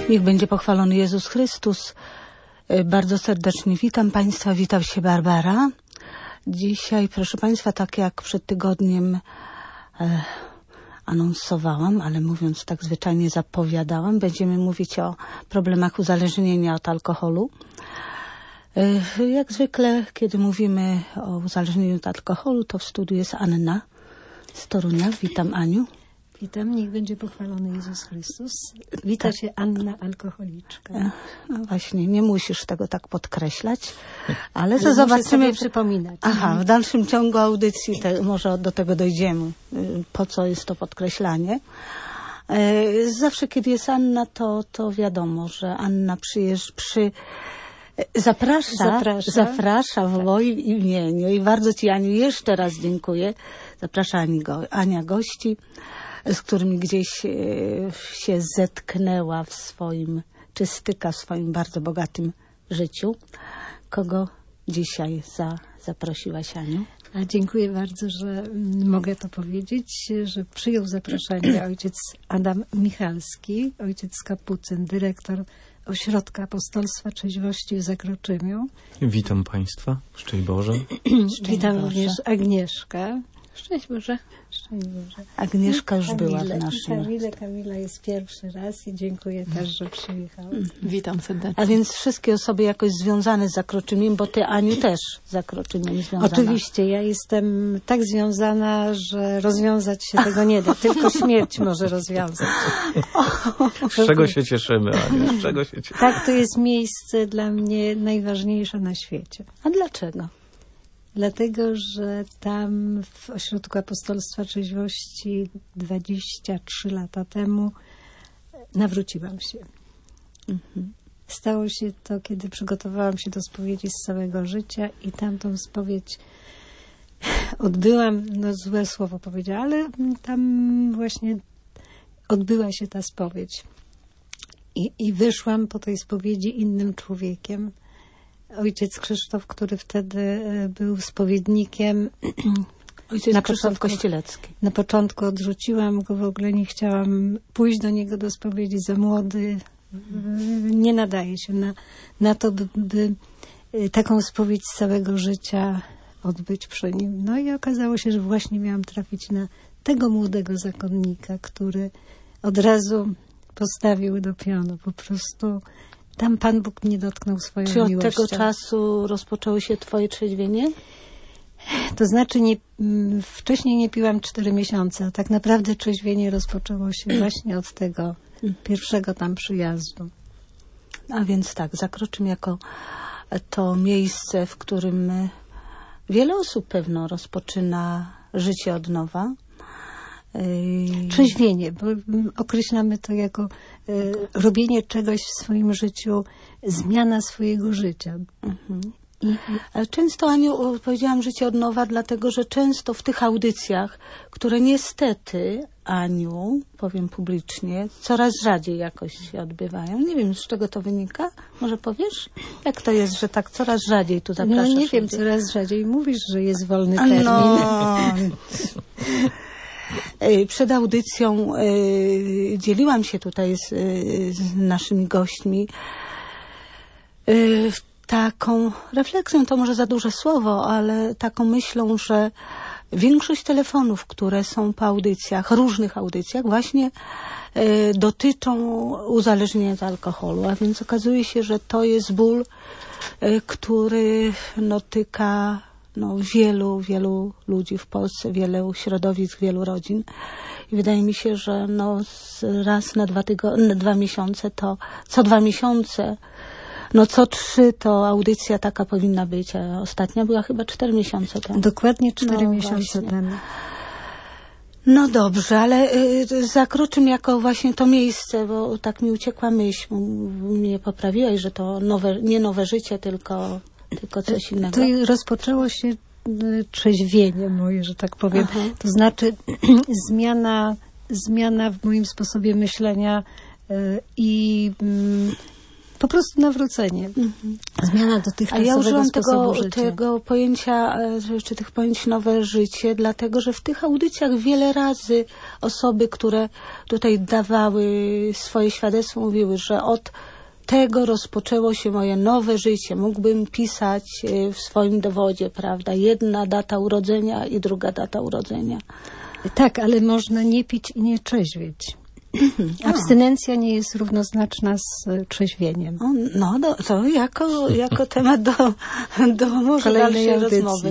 Niech będzie pochwalony Jezus Chrystus. Bardzo serdecznie witam Państwa, witam się Barbara. Dzisiaj, proszę Państwa, tak jak przed tygodniem anonsowałam, ale mówiąc tak zwyczajnie zapowiadałam, będziemy mówić o problemach uzależnienia od alkoholu. Jak zwykle, kiedy mówimy o uzależnieniu od alkoholu, to w studiu jest Anna z Torunia. Witam, Aniu. Witam, niech będzie pochwalony Jezus Chrystus. Wita się Anna, alkoholiczka. No właśnie, nie musisz tego tak podkreślać, ale to zobaczymy. Przypominać. Aha, w dalszym ciągu audycji może do tego dojdziemy, po co jest to podkreślanie. Zawsze, kiedy jest Anna, to wiadomo, że Anna zaprasza w moim imieniu i bardzo Ci, Aniu, jeszcze raz dziękuję. Zaprasza Ania gości, z którymi gdzieś się zetknęła czy styka w swoim bardzo bogatym życiu. Kogo dzisiaj zaprosiłaś, Aniu? A dziękuję bardzo, że mogę to powiedzieć, że przyjął zaproszenie ojciec Adam Michalski, ojciec kapucyn, dyrektor Ośrodka Apostolstwa Trzeźwości w Zakroczymiu. Witam Państwa. Szczęść Boże. Witam również Agnieszkę. Szczęść Boże. Szczęść Boże. Agnieszka już była w naszym... Kamila jest pierwszy raz i dziękuję też, że przyjechał. Witam serdecznie. A więc wszystkie osoby jakoś związane z Zakroczymiem, bo Ty, Aniu, też z Zakroczymiem związana. Oczywiście, ja jestem tak związana, że rozwiązać się tego nie da. Tylko śmierć może rozwiązać. Z czego się cieszymy, Aniu? Z czego się cieszymy? Tak, to jest miejsce dla mnie najważniejsze na świecie. A dlaczego? Dlatego, że tam w Ośrodku Apostolstwa Trzeźwości 23 lata temu nawróciłam się. Stało się to, kiedy przygotowałam się do spowiedzi z całego życia i tamtą spowiedź odbyłam, złe słowo powiedziałam, ale tam właśnie odbyła się ta spowiedź. I wyszłam po tej spowiedzi innym człowiekiem. Ojciec Krzysztof, który wtedy był spowiednikiem. Ojciec Krzysztof Kościelecki. Na początku odrzuciłam go, w ogóle nie chciałam pójść do niego do spowiedzi, za młody. Nie nadaje się na to, by taką spowiedź z całego życia odbyć przy nim. No i okazało się, że właśnie miałam trafić na tego młodego zakonnika, który od razu postawił do pionu. Po prostu tam Pan Bóg mnie dotknął swoją miłością. Czy od tego czasu rozpoczęło się Twoje trzeźwienie? To znaczy wcześniej nie piłam 4 miesiące, a tak naprawdę trzeźwienie rozpoczęło się właśnie od tego pierwszego tam przyjazdu. A więc tak, Zakroczym jako to miejsce, w którym wiele osób pewno rozpoczyna życie od nowa. Trzeźwienie, bo określamy to jako robienie czegoś w swoim życiu, zmiana swojego życia. Często, Aniu, powiedziałam życie od nowa, dlatego że często w tych audycjach, które niestety, Aniu, powiem publicznie, coraz rzadziej jakoś się odbywają. Nie wiem, z czego to wynika. Może powiesz? Jak to jest, że tak coraz rzadziej tu zapraszasz? No nie wiem, coraz rzadziej. Mówisz, że jest wolny termin. Przed audycją dzieliłam się tutaj z naszymi gośćmi taką refleksją, to może za duże słowo, ale taką myślą, że większość telefonów, które są po audycjach, różnych audycjach, właśnie dotyczą uzależnienia od alkoholu. A więc okazuje się, że to jest ból, który tyka wielu ludzi w Polsce, wielu środowisk, wielu rodzin. I wydaje mi się, że raz na 2 miesiące to, co 2 miesiące, co 3 to audycja taka powinna być, a ostatnia była chyba 4 miesiące temu. Dokładnie 4 miesiące temu. No dobrze, ale Zakroczym jako właśnie to miejsce, bo tak mi uciekła myśl, mnie poprawiłaś, że to nie nowe życie, tylko coś innego. To rozpoczęło się trzeźwienie moje, że tak powiem. Aha. To znaczy zmiana w moim sposobie myślenia i po prostu nawrócenie. Zmiana A dotychczasowego ja użyłam sposobu życia. tego pojęcia, czy tych pojęć nowe życie, dlatego że w tych audycjach wiele razy osoby, które tutaj dawały swoje świadectwo, mówiły, że od tego rozpoczęło się moje nowe życie. Mógłbym pisać w swoim dowodzie, prawda? Jedna data urodzenia i druga data urodzenia. Tak, ale można nie pić i nie trzeźwieć. Abstynencja nie jest równoznaczna z trzeźwieniem. To jako temat do może kolejnej dalszej audycji. rozmowy.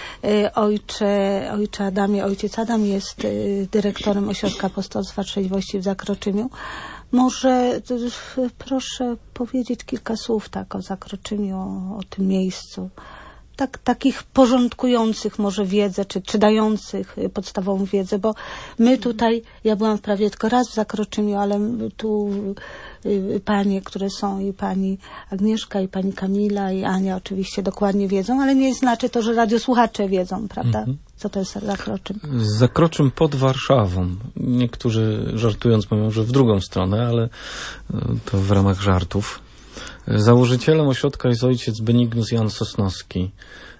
Ojcze Adamie, ojciec Adam jest dyrektorem Ośrodka Apostolstwa Trzeźwości w Zakroczymiu. Może proszę powiedzieć kilka słów tak o Zakroczymiu, o tym miejscu. Takich porządkujących może wiedzę, czy dających podstawową wiedzę, bo my tutaj, ja byłam prawie tylko raz w Zakroczymiu, ale tu panie, które są, i pani Agnieszka, i pani Kamila, i Ania oczywiście dokładnie wiedzą, ale nie znaczy to, że radiosłuchacze wiedzą, prawda? Co to jest Zakroczym? Zakroczym pod Warszawą. Niektórzy żartując mówią, że w drugą stronę, ale to w ramach żartów. Założycielem ośrodka jest ojciec Benignus Jan Sosnowski.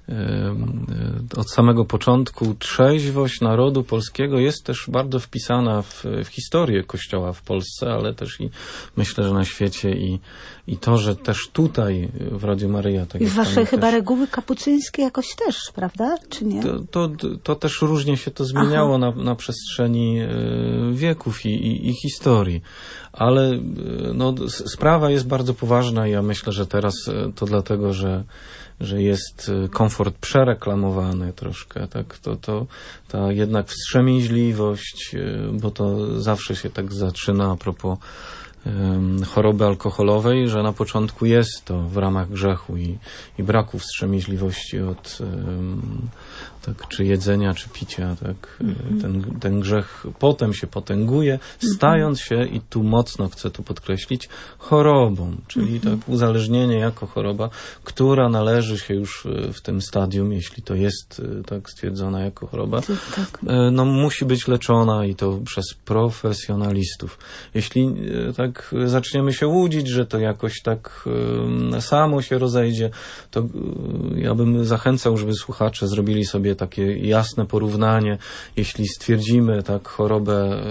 Od samego początku trzeźwość narodu polskiego jest też bardzo wpisana w historię Kościoła w Polsce, ale też i myślę, że na świecie i to, że też tutaj w Radiu Maryja... Tak i w waszej chyba reguły kapucyńskie jakoś też, prawda? Czy nie? To też różnie się to zmieniało na przestrzeni wieków i historii. Ale sprawa jest bardzo poważna i ja myślę, że teraz to dlatego, że jest komfort przereklamowany troszkę, tak, ta jednak wstrzemięźliwość, bo to zawsze się tak zaczyna a propos choroby alkoholowej, że na początku jest to w ramach grzechu i braku wstrzemięźliwości od czy jedzenia, czy picia, tak, ten grzech potem się potęguje, stając się, i tu mocno chcę to podkreślić, chorobą, czyli tak uzależnienie jako choroba, która należy się już w tym stadium, jeśli to jest tak stwierdzona jako choroba, musi być leczona i to przez profesjonalistów. Jeśli tak zaczniemy się łudzić, że to jakoś tak samo się rozejdzie, to ja bym zachęcał, żeby słuchacze zrobili sobie takie jasne porównanie. Jeśli stwierdzimy chorobę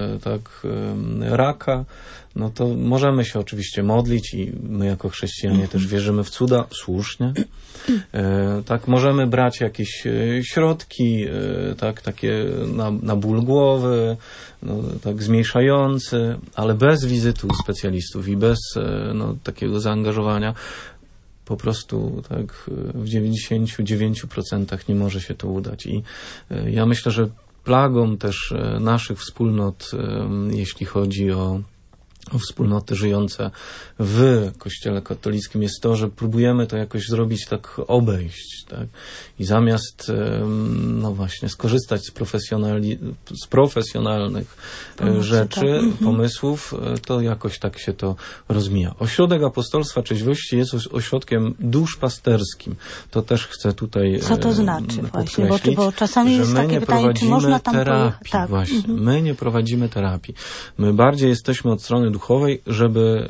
raka, to możemy się oczywiście modlić i my jako chrześcijanie też wierzymy w cuda, słusznie. Możemy brać jakieś środki, takie na ból głowy, zmniejszające, ale bez wizyty u specjalistów i bez takiego zaangażowania po prostu w 99% nie może się to udać. I ja myślę, że plagą też naszych wspólnot, jeśli chodzi o wspólnoty żyjące w Kościele katolickim, jest to, że próbujemy to jakoś zrobić, obejść, tak? I zamiast właśnie skorzystać z profesjonalnych rzeczy, pomysłów, to jakoś tak się to rozmija. Ośrodek Apostolstwa Trzeźwości jest ośrodkiem duszpasterskim. To też chcę tutaj co to znaczy właśnie? Bo czasami jest takie pytanie, czy można tam terapii. Tak. Właśnie. My nie prowadzimy terapii. My bardziej jesteśmy od strony duchowej, żeby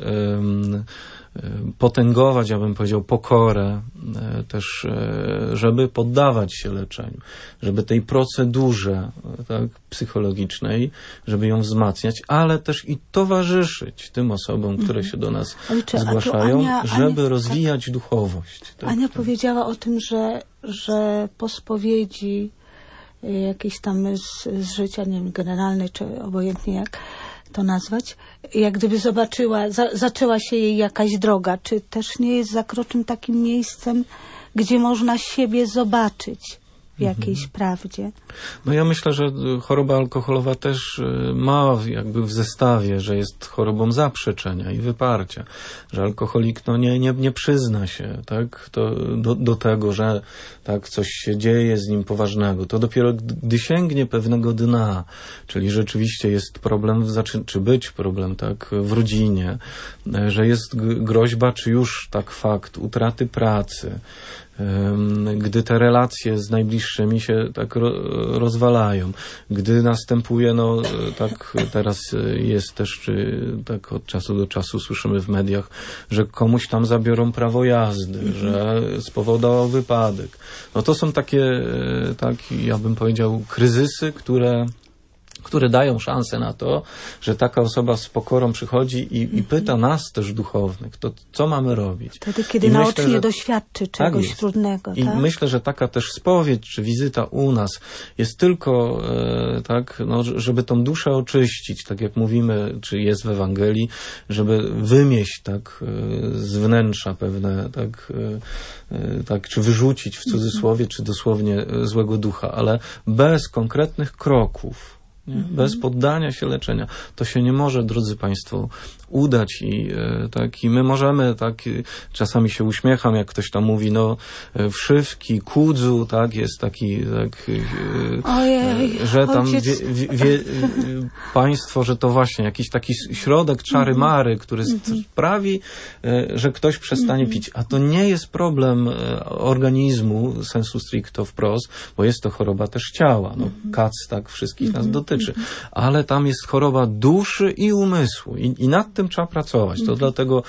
potęgować, ja bym powiedział, pokorę, też żeby poddawać się leczeniu, żeby tej procedurze psychologicznej, żeby ją wzmacniać, ale też i towarzyszyć tym osobom, które się do nas zgłaszają, żeby rozwijać duchowość. Tak? Ania powiedziała o tym, że po spowiedzi jakiejś tam z życia, nie wiem, generalnej, czy obojętnie jak to nazwać, jak gdyby zaczęła się jej jakaś droga. Czy też nie jest Zakroczym takim miejscem, gdzie można siebie zobaczyć w jakiejś prawdzie? Ja myślę, że choroba alkoholowa też ma jakby w zestawie, że jest chorobą zaprzeczenia i wyparcia, że alkoholik nie przyzna się do tego, że coś się dzieje z nim poważnego. To dopiero gdy sięgnie pewnego dna, czyli rzeczywiście jest problem, czy być problem w rodzinie, że jest groźba, czy już fakt utraty pracy, gdy te relacje z najbliższymi się tak rozwalają, gdy następuje, no tak teraz jest też, czy tak od czasu do czasu słyszymy w mediach, że komuś tam zabiorą prawo jazdy, że spowodował wypadek. No to są takie, tak ja bym powiedział, kryzysy, które dają szansę na to, że taka osoba z pokorą przychodzi i pyta nas też duchownych, to co mamy robić. Wtedy, kiedy naocznie doświadczy czegoś tak trudnego. I tak? myślę, że taka też spowiedź, czy wizyta u nas jest tylko tak, no, żeby tą duszę oczyścić, tak jak mówimy, czy jest w Ewangelii, żeby wymieść tak z wnętrza pewne, tak, czy wyrzucić w cudzysłowie, czy dosłownie złego ducha, ale bez konkretnych kroków, bez poddania się leczenia. To się nie może, drodzy Państwo, udać i my możemy, czasami się uśmiecham, jak ktoś tam mówi, no wszywki, kudzu, tak, jest taki, że tam państwo, że to właśnie jakiś taki środek czary-mary, który sprawi, że ktoś przestanie pić. A to nie jest problem organizmu, sensu stricto wprost, bo jest to choroba też ciała. No, kac, tak, wszystkich nas dotyczy. Ale tam jest choroba duszy i umysłu. I nad tym trzeba pracować. To dlatego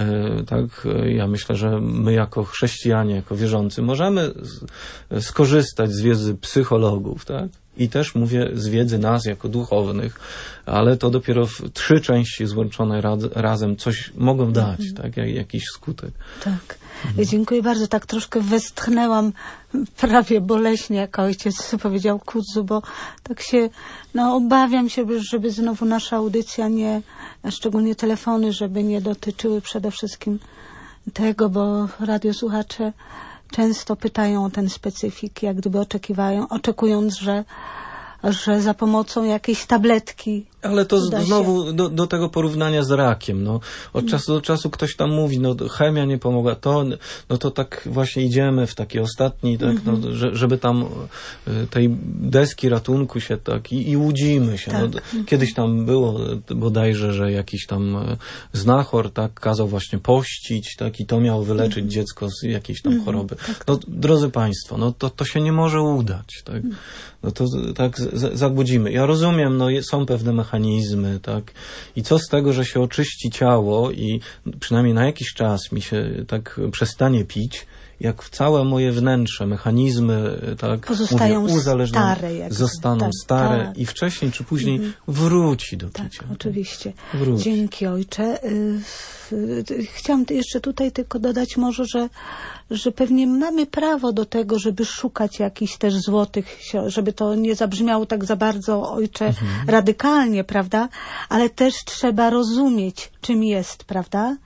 ja myślę, że my jako chrześcijanie, jako wierzący możemy skorzystać z wiedzy psychologów, tak? I też mówię z wiedzy nas jako duchownych, ale to dopiero w 3 części złączone razem coś mogą dać, tak? Jakiś skutek. Tak. Dziękuję bardzo. Tak troszkę westchnęłam prawie boleśnie, jak ojciec powiedział kudzu, bo tak się, obawiam się, żeby znowu nasza audycja szczególnie telefony, żeby nie dotyczyły przede wszystkim tego, bo radiosłuchacze często pytają o ten specyfik, jak gdyby oczekując, że za pomocą jakiejś tabletki. Ale to znowu do tego porównania z rakiem. No, od czasu do czasu ktoś tam mówi, chemia nie pomogła, to tak właśnie idziemy w taki ostatni, tak, żeby tam tej deski ratunku się tak i łudzimy się. Tak. Kiedyś tam było bodajże, że jakiś tam znachor tak kazał właśnie pościć, tak, i to miało wyleczyć dziecko z jakiejś tam choroby. Tak. Drodzy Państwo, to się nie może udać, tak. To tak zabudzimy. Ja rozumiem, są pewne mechanizmy, tak? I co z tego, że się oczyści ciało i przynajmniej na jakiś czas mi się tak przestanie pić, jak całe moje wnętrze, mechanizmy, tak, pozostają stare, zostaną stare i wcześniej czy później wróci do picia. Tak, oczywiście. Wróci. Dzięki, ojcze. Chciałam jeszcze tutaj tylko dodać może, że pewnie mamy prawo do tego, żeby szukać jakichś też złotych, żeby to nie zabrzmiało tak za bardzo, ojcze, radykalnie, prawda? Ale też trzeba rozumieć, czym jest, prawda?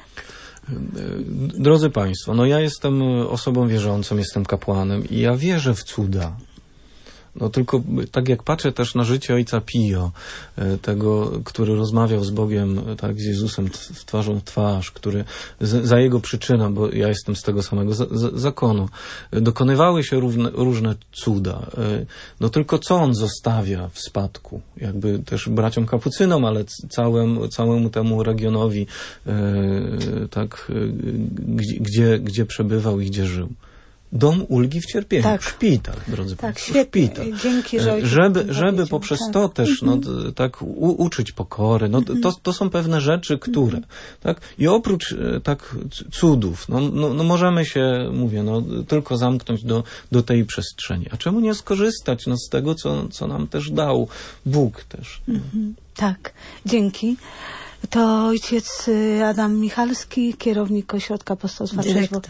Drodzy Państwo, ja jestem osobą wierzącą, jestem kapłanem i ja wierzę w cuda. Tylko tak jak patrzę też na życie ojca Pio, tego, który rozmawiał z Bogiem, tak, z Jezusem twarzą w twarz, który za jego przyczyną, bo ja jestem z tego samego zakonu, dokonywały się różne cuda. Tylko co on zostawia w spadku? Jakby też braciom kapucynom, ale całemu temu regionowi, tak, gdzie przebywał i gdzie żył. Dom ulgi w cierpieniu, tak. Szpital, drodzy Państwo, szpital. Dzięki, żeby poprzez to też tak uczyć pokory, to są pewne rzeczy, które, tak, i oprócz tak cudów, możemy się, mówię, tylko zamknąć do tej przestrzeni. A czemu nie skorzystać z tego, co nam też dał Bóg też. Tak, dzięki. To ojciec Adam Michalski, kierownik Ośrodka Apostolstwa Dyrektor.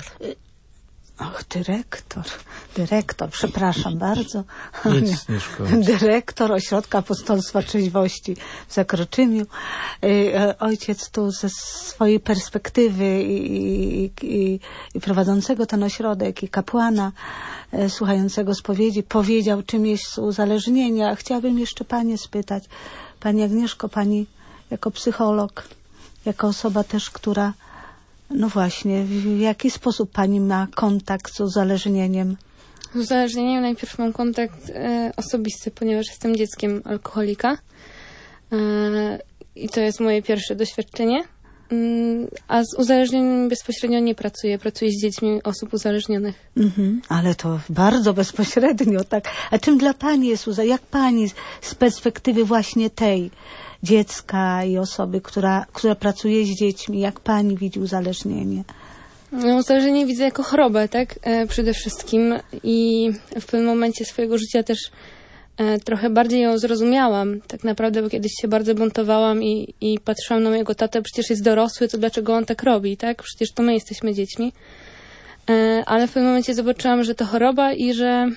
Dyrektor, przepraszam bardzo. Nic nie szkodzi. Dyrektor Ośrodka Apostolstwa Trzeźwości w Zakroczymiu. Ojciec tu ze swojej perspektywy i prowadzącego ten ośrodek i kapłana słuchającego spowiedzi powiedział, czym jest uzależnienie. A chciałabym jeszcze Panie spytać. Pani Agnieszko, Pani jako psycholog, jako osoba też, która właśnie, w jaki sposób Pani ma kontakt z uzależnieniem? Z uzależnieniem najpierw mam kontakt osobisty, ponieważ jestem dzieckiem alkoholika i to jest moje pierwsze doświadczenie a z uzależnionymi bezpośrednio nie pracuję. Pracuję z dziećmi osób uzależnionych. Ale to bardzo bezpośrednio, tak. A czym dla pani jest jak pani z perspektywy właśnie tej dziecka i osoby, która pracuje z dziećmi, jak pani widzi uzależnienie? No, uzależnienie widzę jako chorobę, tak? Przede wszystkim. I w pewnym momencie swojego życia też trochę bardziej ją zrozumiałam. Tak naprawdę, bo kiedyś się bardzo buntowałam i patrzyłam na mojego tatę, przecież jest dorosły, to dlaczego on tak robi, tak? Przecież to my jesteśmy dziećmi. Ale w pewnym momencie zobaczyłam, że to choroba i że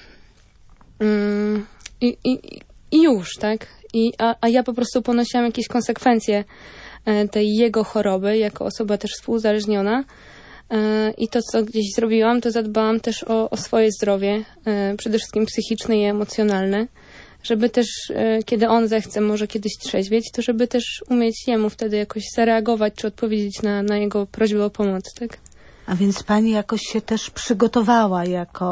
i już, tak? A ja po prostu ponosiłam jakieś konsekwencje tej jego choroby, jako osoba też współuzależniona. I to, co gdzieś zrobiłam, to zadbałam też o swoje zdrowie, przede wszystkim psychiczne i emocjonalne, żeby też, kiedy on zechce może kiedyś trzeźwieć, to żeby też umieć jemu wtedy jakoś zareagować, czy odpowiedzieć na jego prośbę o pomoc, tak? A więc pani jakoś się też przygotowała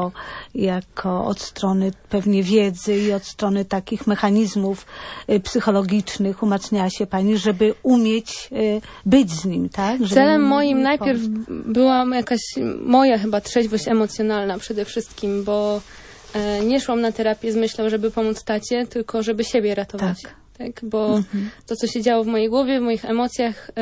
jako od strony pewnie wiedzy i od strony takich mechanizmów psychologicznych umacniała się pani, żeby umieć być z nim, tak? Żeby Celem moim najpierw była jakaś moja chyba trzeźwość emocjonalna przede wszystkim, bo nie szłam na terapię z myślą, żeby pomóc tacie, tylko żeby siebie ratować. Tak? Bo to, co się działo w mojej głowie, w moich emocjach,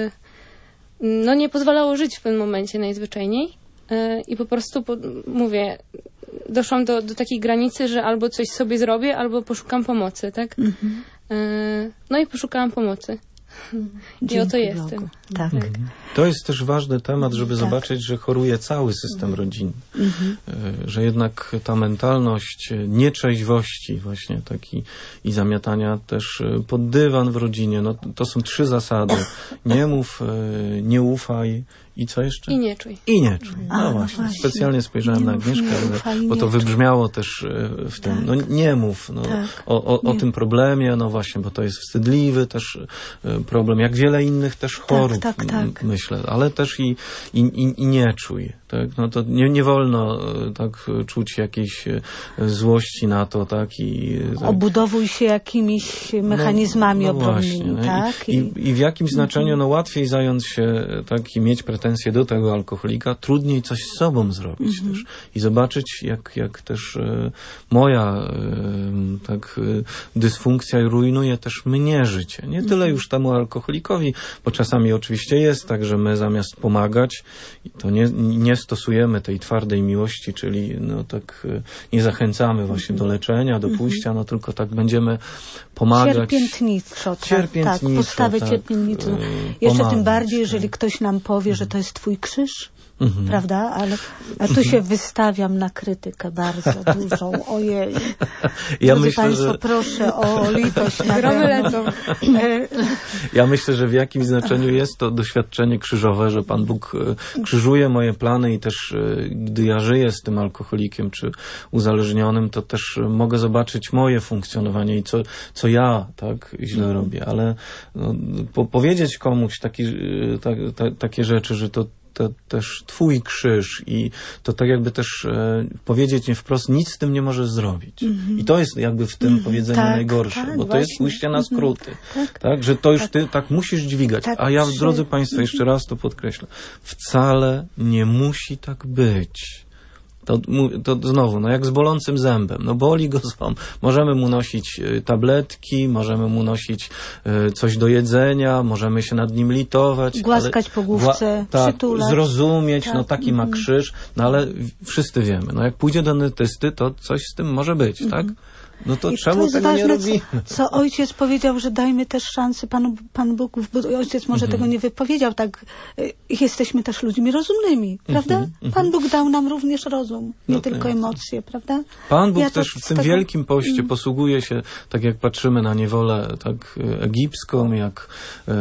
no nie pozwalało żyć w pewnym momencie najzwyczajniej. I po prostu, mówię, doszłam do takiej granicy, że albo coś sobie zrobię, albo poszukam pomocy, tak? No i poszukałam pomocy. I oto jestem. Tak. To jest też ważny temat, żeby zobaczyć, że choruje cały system rodzinny. Że jednak ta mentalność nietrzeźwości właśnie taki i zamiatania też pod dywan w rodzinie, no to są 3 zasady. Nie mów, nie ufaj i co jeszcze? I nie czuj. I nie czuj. No właśnie. Specjalnie spojrzałem na Agnieszkę, bo to wybrzmiało też w tym. No nie mów o tym problemie, no właśnie, bo to jest wstydliwy też problem, jak wiele innych też chorób, myślę, ale też i nie czuj. Tak? No to nie wolno tak czuć jakiejś złości na to, tak? Obudowuj się jakimiś mechanizmami obronnymi, właśnie, tak? I w jakimś znaczeniu, no łatwiej zająć się, tak, i mieć pretensje do tego alkoholika, trudniej coś z sobą zrobić też. I zobaczyć, jak też moja tak dysfunkcja rujnuje też mnie życie. Nie tyle już temu alkoholikowi, bo czasami oczywiście jest tak, że my zamiast pomagać, to nie stosujemy tej twardej miłości, czyli no tak nie zachęcamy właśnie do leczenia, do pójścia, no tylko tak będziemy pomagać. Cierpiętniczo, tak, postawę cierpiętniczą. Jeszcze tym bardziej, jeżeli ktoś nam powie, że to jest twój krzyż, prawda? A tu się wystawiam na krytykę bardzo dużą. Ojej. Ja Drodzy myślę, Państwo, że... proszę o litość. Gromy lecą. Ja myślę, że w jakimś znaczeniu jest to doświadczenie krzyżowe, że Pan Bóg krzyżuje moje plany i też gdy ja żyję z tym alkoholikiem czy uzależnionym, to też mogę zobaczyć moje funkcjonowanie i co ja tak źle robię. Ale no, powiedzieć komuś takie rzeczy, że to też twój krzyż i to tak jakby też powiedzieć nie wprost, nic z tym nie możesz zrobić. I to jest jakby w tym powiedzeniu najgorsze, bo to jest pójście na skróty. Tak, że to już ty tak musisz dźwigać. A ja, drodzy Państwo, jeszcze raz to podkreślę, wcale nie musi tak być. To znowu, no jak z bolącym zębem, no boli go ząb. Możemy mu nosić tabletki, możemy mu nosić coś do jedzenia, możemy się nad nim litować. Głaskać po główce, przytulać. Zrozumieć, no taki ma krzyż, no ale wszyscy wiemy, no jak pójdzie do dentysty, to coś z tym może być, tak? No to czemu tego nie robimy? Co ojciec powiedział, że dajmy też szansę Panu Bogu, bo ojciec może tego nie wypowiedział, tak jesteśmy też ludźmi rozumnymi, prawda? Pan Bóg dał nam również rozum, nie tylko emocje, prawda? Pan Bóg też w tym wielkim poście posługuje się, tak jak patrzymy na niewolę tak egipską, jak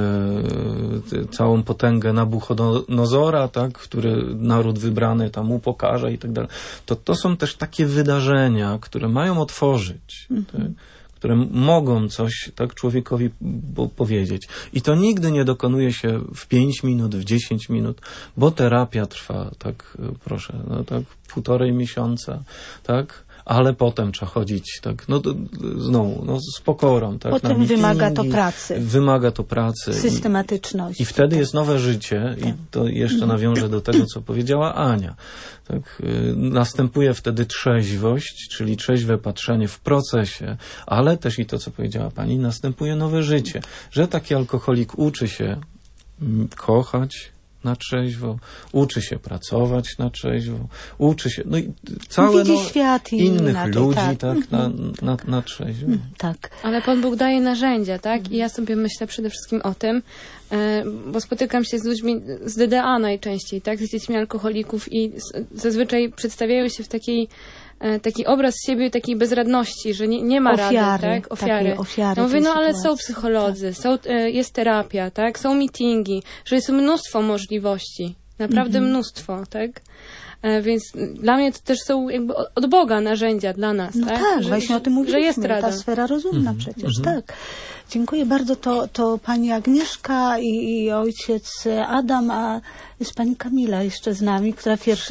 całą potęgę Nabuchodonozora, tak, który naród wybrany tam upokarza i tak dalej. To są też takie wydarzenia, które mają otworzyć, tak, które mogą coś tak człowiekowi powiedzieć. I to nigdy nie dokonuje się w 5 minut, w 10 minut, bo terapia trwa, tak, proszę, no tak 1,5 miesiąca, tak? ale potem trzeba chodzić tak, znowu, z pokorą. Tak, potem wymaga to pracy. Wymaga to pracy. Systematyczności. I wtedy jest nowe życie i to jeszcze nawiążę do tego, co powiedziała Ania. Tak, następuje wtedy trzeźwość, czyli trzeźwe patrzenie w procesie, ale też i to, co powiedziała pani, następuje nowe życie, że taki alkoholik uczy się kochać na trzeźwo, uczy się pracować na trzeźwo, uczy się, i całe świat innych inaczej, ludzi na trzeźwo. Tak. Ale Pan Bóg daje narzędzia, tak? I ja sobie myślę przede wszystkim o tym, bo spotykam się z ludźmi z DDA najczęściej, tak? Z dziećmi alkoholików i zazwyczaj przedstawiają się w taki obraz siebie, takiej bezradności, że nie ma rady, tak? Ofiary. Ja mówię, ale są psycholodzy, jest terapia, tak? Są meetingi, że jest mnóstwo możliwości. Naprawdę mnóstwo, tak? Więc dla mnie to też są jakby od Boga narzędzia dla nas, tak? Tak, właśnie o tym mówiliśmy. Że jest rada. Ta sfera rozumna przecież, tak. Dziękuję bardzo. To pani Agnieszka i ojciec Adam, a jest pani Kamila jeszcze z nami, która pierwszy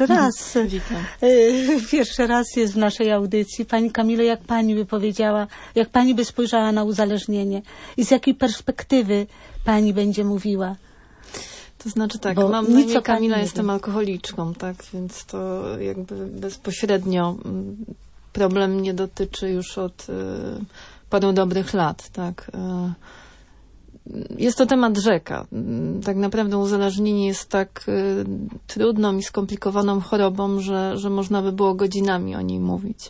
raz jest w naszej audycji. Pani Kamilo, jak pani by powiedziała, jak pani by spojrzała na uzależnienie i z jakiej perspektywy pani będzie mówiła? To znaczy tak, mam na imię Kamila, jestem alkoholiczką, tak, więc to jakby bezpośrednio problem mnie dotyczy już od paru dobrych lat, tak. Jest to temat rzeka. Tak naprawdę uzależnienie jest tak trudną i skomplikowaną chorobą, że można by było godzinami o niej mówić.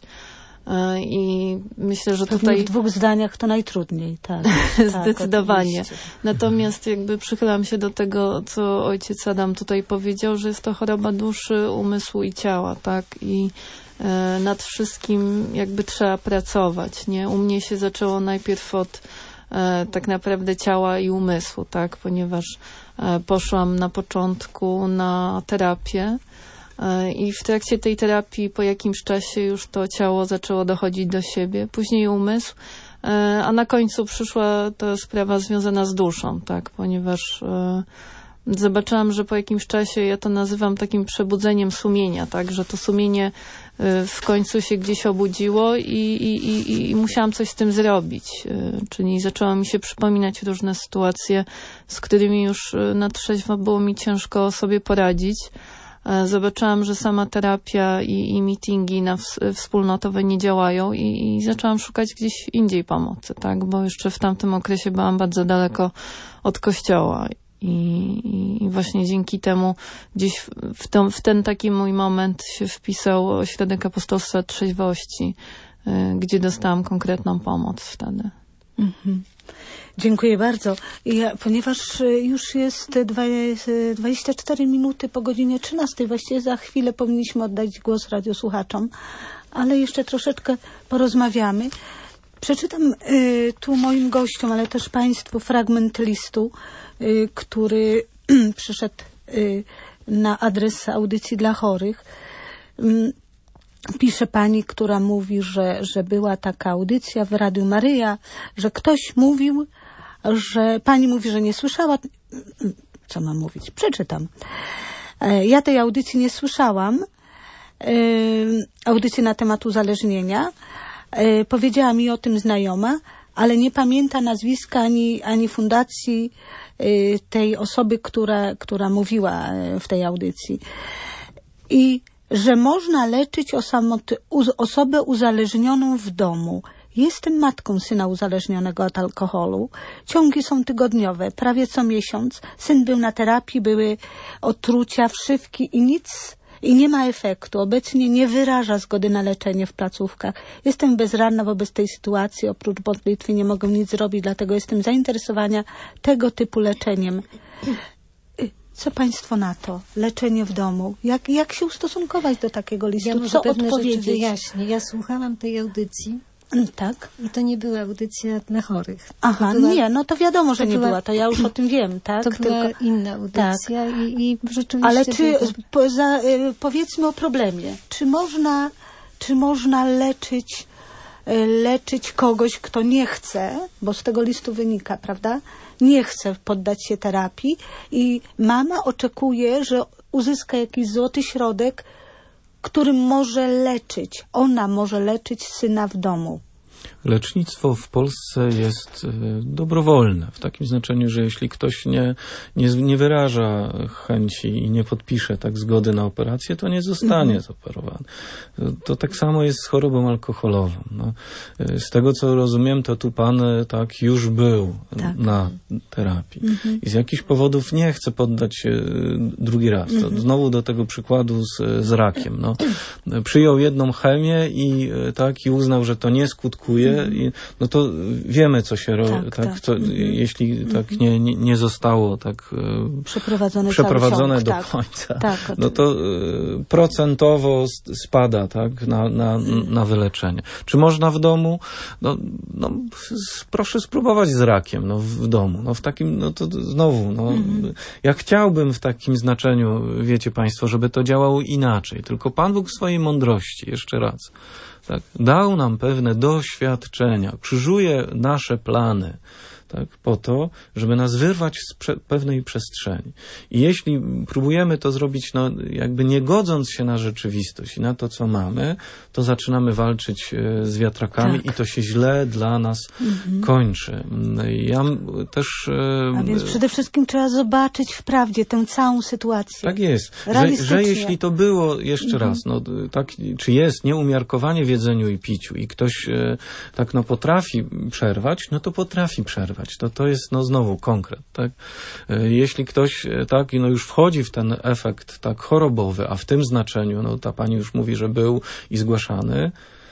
I myślę, że pewnie tutaj... w 2 zdaniach to najtrudniej, tak. Zdecydowanie. Tak, Natomiast jakby przychylam się do tego, co ojciec Adam tutaj powiedział, że jest to choroba duszy, umysłu i ciała, tak? I nad wszystkim jakby trzeba pracować, nie? U mnie się zaczęło najpierw od tak naprawdę ciała i umysłu, tak? Ponieważ poszłam na początku na terapię, i w trakcie tej terapii po jakimś czasie już to ciało zaczęło dochodzić do siebie, później umysł, a na końcu przyszła ta sprawa związana z duszą, tak, ponieważ zobaczyłam, że po jakimś czasie, ja to nazywam takim przebudzeniem sumienia, tak, że to sumienie w końcu się gdzieś obudziło i musiałam coś z tym zrobić, czyli zaczęło mi się przypominać różne sytuacje, z którymi już na trzeźwo było mi ciężko sobie poradzić. Zobaczyłam, że sama terapia i meetingi wspólnotowe nie działają i zaczęłam szukać gdzieś indziej pomocy, tak? Bo jeszcze w tamtym okresie byłam bardzo daleko od kościoła i właśnie dzięki temu gdzieś w ten taki mój moment się wpisał Ośrodek Apostolstwa Trzeźwości, gdzie dostałam konkretną pomoc wtedy. Dziękuję bardzo. Ponieważ już jest 24 minuty po godzinie 13, właściwie za chwilę powinniśmy oddać głos radiosłuchaczom, ale jeszcze troszeczkę porozmawiamy. Przeczytam tu moim gościom, ale też Państwu fragment listu, który przyszedł na adres audycji dla chorych. Pisze pani, która mówi, że była taka audycja w Radiu Maryja, że ktoś mówił, że pani mówi, że nie słyszała. Co mam mówić? Przeczytam. Ja tej audycji nie słyszałam. Audycji na temat uzależnienia. Powiedziała mi o tym znajoma, ale nie pamięta nazwiska ani fundacji tej osoby, która mówiła w tej audycji. I że można leczyć osobę uzależnioną w domu. Jestem matką syna uzależnionego od alkoholu. Ciągi są tygodniowe, prawie co miesiąc. Syn był na terapii, były otrucia, wszywki i nie ma efektu. Obecnie nie wyraża zgody na leczenie w placówkach. Jestem bezradna wobec tej sytuacji. Oprócz modlitwy nie mogę nic zrobić, dlatego jestem zainteresowana tego typu leczeniem. Co Państwo na to? Leczenie w domu. Jak się ustosunkować do takiego listu? Ja może co pewne odpowiedzieć? rzeczy wyjaśnię. Ja słuchałam tej audycji. Tak. I to nie była audycja dla chorych. Aha, no to wiadomo, że nie była. To ja już o tym wiem, tak? To była inna audycja i rzeczywiście... Ale powiedzmy o problemie. Czy można leczyć kogoś, kto nie chce, bo z tego listu wynika, prawda? Nie chce poddać się terapii i mama oczekuje, że uzyska jakiś złoty środek, którym może leczyć, ona może leczyć syna w domu? Lecznictwo w Polsce jest dobrowolne, w takim znaczeniu, że jeśli ktoś nie wyraża chęci i nie podpisze tak zgody na operację, to nie zostanie zoperowany. To tak samo jest z chorobą alkoholową. No, z tego, co rozumiem, to tu pan tak już był na terapii i z jakichś powodów nie chce poddać się drugi raz. To znowu do tego przykładu z rakiem. No, przyjął jedną chemię i uznał, że to nie skutkuje. No to wiemy, co się robi, jeśli nie zostało przeprowadzone do końca. No to procentowo spada na wyleczenie. Czy można w domu? No, proszę spróbować z rakiem w domu. No, w takim, no to znowu, ja chciałbym w takim znaczeniu, wiecie państwo, żeby to działało inaczej. Tylko Pan Bóg w swojej mądrości, jeszcze raz, dał nam pewne doświadczenia, krzyżuje nasze plany, po to, żeby nas wyrwać z pewnej przestrzeni. I jeśli próbujemy to zrobić, jakby nie godząc się na rzeczywistość i na to, co mamy, to zaczynamy walczyć z wiatrakami i to się źle dla nas kończy. Ja też... A więc przede wszystkim trzeba zobaczyć wprawdzie tę całą sytuację. Tak jest. Że jeśli to było, jeszcze raz, czy jest nieumiarkowanie w jedzeniu i piciu i ktoś potrafi przerwać, to potrafi przerwać. To jest znowu konkret, tak? Jeśli ktoś już wchodzi w ten efekt chorobowy, a w tym znaczeniu, ta pani już mówi, że był i zgłaszany,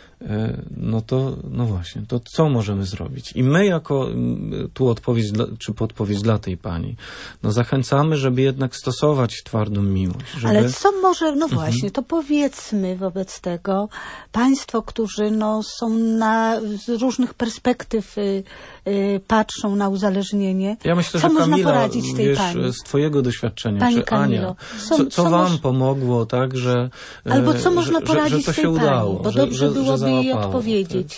właśnie, to co możemy zrobić? I my jako tu odpowiedź, czy podpowiedź dla tej pani, zachęcamy, żeby jednak stosować twardą miłość. Żeby... Ale co może, właśnie, to powiedzmy wobec tego, państwo, którzy są z różnych perspektyw patrzą na uzależnienie. Ja myślę, co że można Kamila, poradzić tej pani? Z twojego doświadczenia, pani czy Kamilo, Ania, co wam pomogło, że albo co można poradzić że to się tej udało, pani, bo dobrze byłoby jej odpowiedzieć.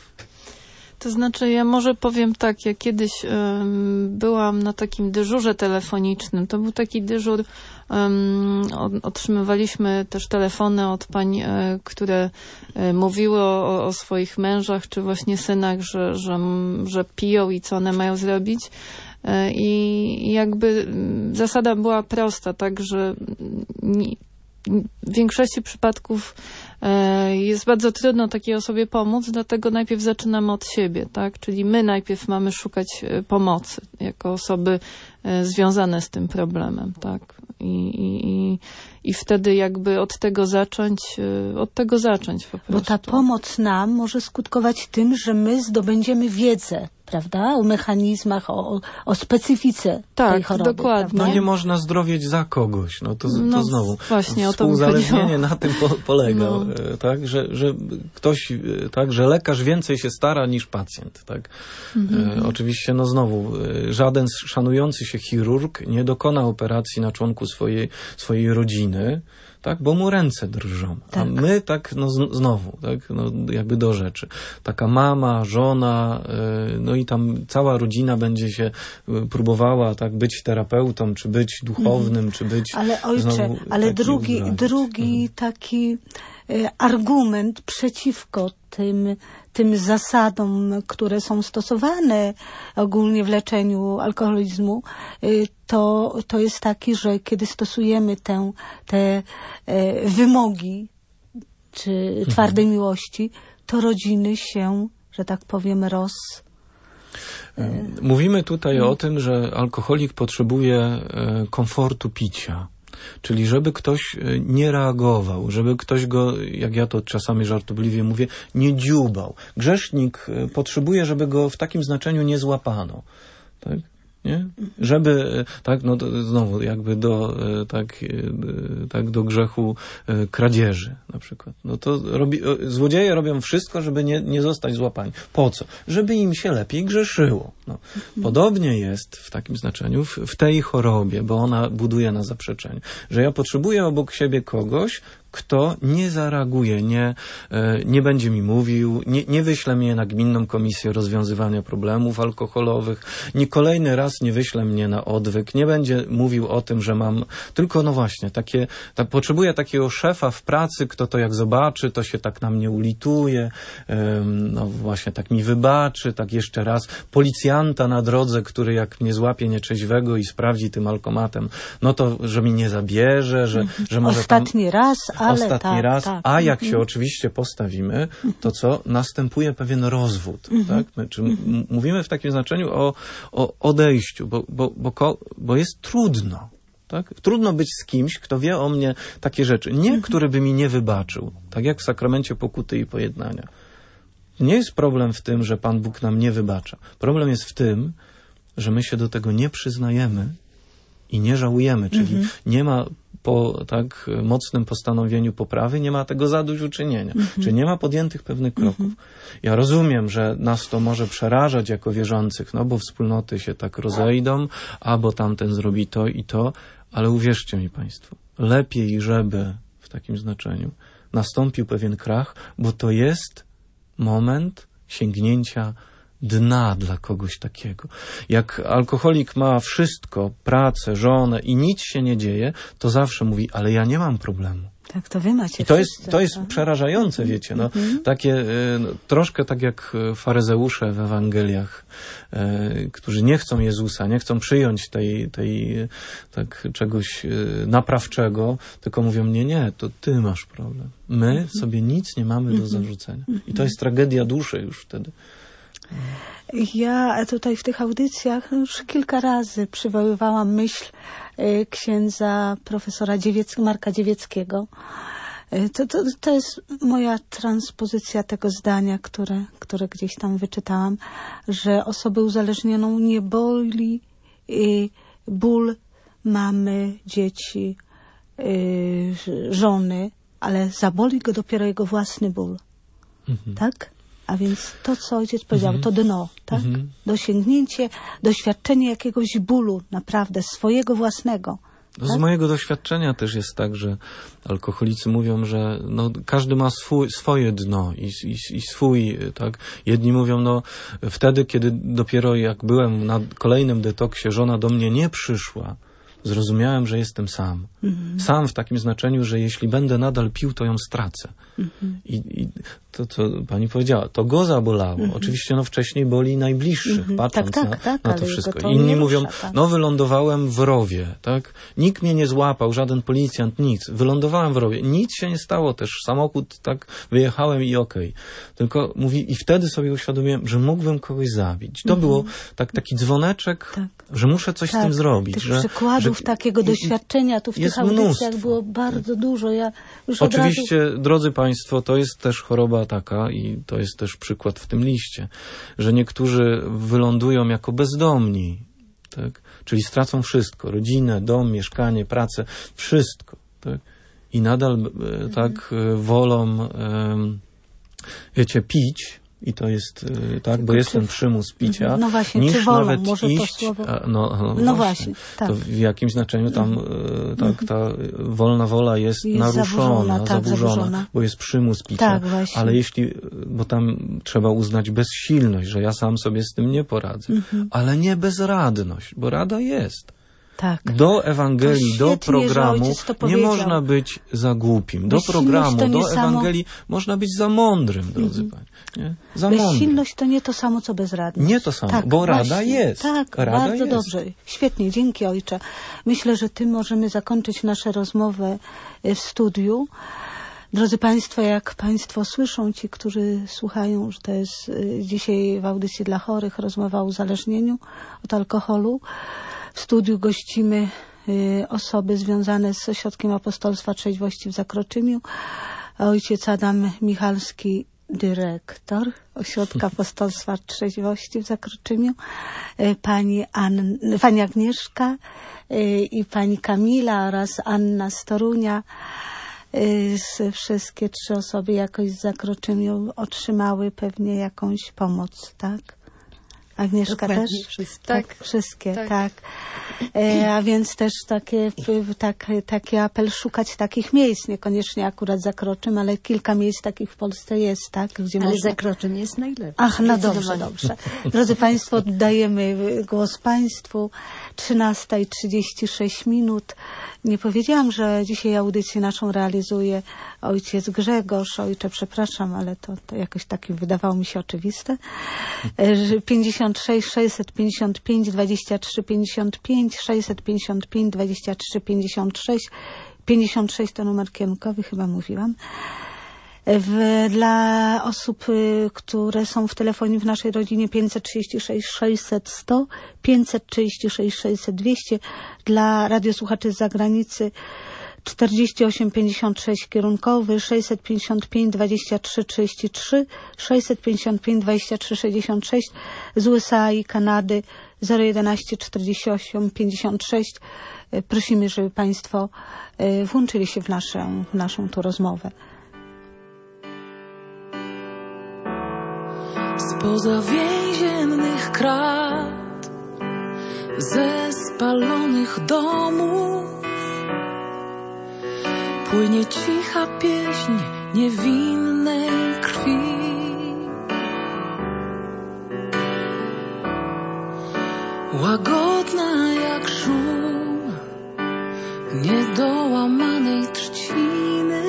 To znaczy, ja może powiem tak, ja kiedyś byłam na takim dyżurze telefonicznym. To był taki dyżur, otrzymywaliśmy też telefony od pań, które mówiły o swoich mężach, czy właśnie synach, że piją i co one mają zrobić. I jakby zasada była prosta, tak, że w większości przypadków jest bardzo trudno takiej osobie pomóc, dlatego najpierw zaczynamy od siebie, tak? Czyli my najpierw mamy szukać pomocy jako osoby związane z tym problemem, tak? I wtedy jakby od tego zacząć po prostu. Bo ta pomoc nam może skutkować tym, że my zdobędziemy wiedzę, prawda? O mechanizmach, o specyfice tej choroby. Tak, dokładnie. Nie można zdrowieć za kogoś. To znowu. Właśnie o to współzależnienie na tym polega, tak? Że ktoś, że lekarz więcej się stara niż pacjent, tak? Oczywiście, znowu, żaden szanujący się chirurg nie dokona operacji na członku swojej rodziny, tak, bo mu ręce drżą. A my znowu, jakby do rzeczy. Taka mama, żona, i tam cała rodzina będzie się próbowała być terapeutą, czy być duchownym, czy być... Ale ojcze, drugi taki argument przeciwko tym zasadom, które są stosowane ogólnie w leczeniu alkoholizmu, to jest taki, że kiedy stosujemy te wymogi czy twardej miłości, to rodziny się, że tak powiem, Mówimy tutaj o tym, że alkoholik potrzebuje komfortu picia. Czyli żeby ktoś nie reagował, żeby ktoś go, jak ja to czasami żartobliwie mówię, nie dziubał. Grzesznik potrzebuje, żeby go w takim znaczeniu nie złapano. Tak? Nie? Żeby, znowu jakby do grzechu kradzieży na przykład. Złodzieje robią wszystko, żeby nie zostać złapani. Po co? Żeby im się lepiej grzeszyło. No. Podobnie jest w takim znaczeniu w tej chorobie, bo ona buduje na zaprzeczeniu, że ja potrzebuję obok siebie kogoś, kto nie zareaguje, nie będzie mi mówił, nie wyśle mnie na gminną komisję rozwiązywania problemów alkoholowych, kolejny raz nie wyśle mnie na odwyk, nie będzie mówił o tym, że mam, tylko no właśnie, potrzebuję takiego szefa w pracy, kto to jak zobaczy, to się tak na mnie ulituje, no właśnie tak mi wybaczy, tak jeszcze raz, policjanta na drodze, który jak mnie złapie nieczeźwego i sprawdzi tym alkomatem, no to, że mi nie zabierze, że może ostatni raz, a jak się oczywiście postawimy, to co? Następuje pewien rozwód. Tak? Mówimy w takim znaczeniu o odejściu, bo jest trudno. Tak? Trudno być z kimś, kto wie o mnie takie rzeczy. Nie, który by mi nie wybaczył. Tak jak w sakramencie pokuty i pojednania. Nie jest problem w tym, że Pan Bóg nam nie wybacza. Problem jest w tym, że my się do tego nie przyznajemy i nie żałujemy, czyli nie ma po tak mocnym postanowieniu poprawy, nie ma tego zadośćuczynienia. Czyli nie ma podjętych pewnych kroków. Ja rozumiem, że nas to może przerażać jako wierzących, no bo wspólnoty się tak rozejdą, albo tamten zrobi to i to, ale uwierzcie mi Państwo, lepiej, żeby w takim znaczeniu nastąpił pewien krach, bo to jest moment sięgnięcia dna dla kogoś takiego. Jak alkoholik ma wszystko, pracę, żonę i nic się nie dzieje, to zawsze mówi, ale ja nie mam problemu. Tak, to wy macie. I to jest przerażające, wiecie, no, takie, troszkę tak jak faryzeusze w Ewangeliach, którzy nie chcą Jezusa, nie chcą przyjąć tej tak czegoś naprawczego, tylko mówią, nie, to ty masz problem. My sobie nic nie mamy do zarzucenia. I to jest tragedia duszy już wtedy. Ja tutaj w tych audycjach już kilka razy przywoływałam myśl księdza profesora Marka Dziewieckiego. To jest moja transpozycja tego zdania, które gdzieś tam wyczytałam, że osobę uzależnioną nie boli ból mamy, dzieci, żony, ale zaboli go dopiero jego własny ból. Tak? A więc to, co ojciec powiedział, to dno, tak? Dosięgnięcie, doświadczenie jakiegoś bólu, naprawdę, swojego własnego. Tak? Z mojego doświadczenia też jest tak, że alkoholicy mówią, że no, każdy ma swoje dno i swój, tak? Jedni mówią, no wtedy, kiedy dopiero jak byłem na kolejnym detoksie, żona do mnie nie przyszła, zrozumiałem, że jestem sam. Sam w takim znaczeniu, że jeśli będę nadal pił, to ją stracę. I to, co pani powiedziała, to go zabolało. Oczywiście no wcześniej boli najbliższych, patrząc na to wszystko. Inni mówią, no wylądowałem w rowie, tak? Nikt mnie nie złapał, żaden policjant, nic. Wylądowałem w rowie. Nic się nie stało też. Samochód, tak, wyjechałem i okej. Tylko mówi, i wtedy sobie uświadomiłem, że mógłbym kogoś zabić. To było taki dzwoneczek, że muszę coś z tym zrobić. Tych przykładów takiego doświadczenia tu w tych audycjach było bardzo dużo. Ja już oczywiście, drodzy Państwo, to jest też choroba taka i to jest też przykład w tym liście, że niektórzy wylądują jako bezdomni, tak? Czyli stracą wszystko, rodzinę, dom, mieszkanie, pracę, wszystko, tak? I nadal tak wolą, wiecie, pić. I to jest tak, bo jest ten przymus picia, no właśnie, niż wolą, nawet może iść. To słowo... No właśnie, tak. To w jakimś znaczeniu tam tak, ta wolna wola jest naruszona, zaburzona, bo jest przymus picia. Tak, właśnie. Ale bo tam trzeba uznać bezsilność, że ja sam sobie z tym nie poradzę. Ale nie bezradność, bo rada jest. Tak. Do Ewangelii, do programu nie można być za głupim. Do programu, do Ewangelii można być za mądrym, drodzy Panie. Za bezsilność to nie to samo, co bezradność. Nie to samo, bo rada jest. Tak, rada bardzo jest. dobrze. Świetnie, dzięki ojcze. Myślę, że tym możemy zakończyć naszą rozmowę w studiu. Drodzy Państwo, jak Państwo słyszą, ci, którzy słuchają, że to jest dzisiaj w audycji dla chorych rozmowa o uzależnieniu od alkoholu. W studiu gościmy osoby związane z Ośrodkiem Apostolstwa Trzeźwości w Zakroczymiu. Ojciec Adam Michalski, dyrektor Ośrodka Apostolstwa Trzeźwości w Zakroczymiu, pani Agnieszka i pani Kamila oraz Anna z Torunia. Wszystkie trzy osoby jakoś z Zakroczymiu otrzymały pewnie jakąś pomoc, tak? Agnieszka Dokładnie też? wszystkie. Tak. Wszystkie, Tak. tak. A więc też taki apel szukać takich miejsc, niekoniecznie akurat za Kroczym, ale kilka miejsc takich w Polsce jest, tak? Gdzie Ale można... za Kroczym jest najlepsze. Ach, no dobrze, dobrze. Drodzy Państwo, oddajemy głos Państwu. 13:36. Nie powiedziałam, że dzisiaj audycję naszą realizuje ojciec Grzegorz. Ojcze, przepraszam, ale to jakoś takie wydawało mi się oczywiste. 56 655 23 55 655 23 56 56 to numer kierunkowy, chyba mówiłam. Dla osób, które są w telefonie w naszej rodzinie 536 600 100, 536 600 200. Dla radiosłuchaczy z zagranicy 48 56 kierunkowy, 655 23 33, 655 23 66, z USA i Kanady 011 48 56. Prosimy, żeby Państwo włączyli się w naszą tu rozmowę. Spoza więziennych krat, ze spalonych domów płynie cicha pieśń niewinnej krwi. Łagodna jak szum niedołamanej trzciny,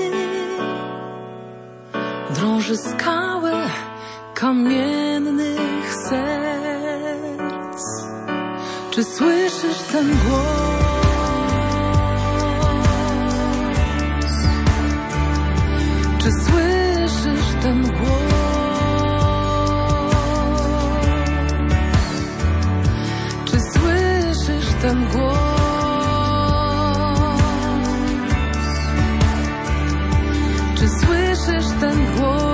drąży skałę kamiennych serc. Czy słyszysz ten głos? Czy słyszysz ten głos? Czy słyszysz ten głos? Czy słyszysz ten głos?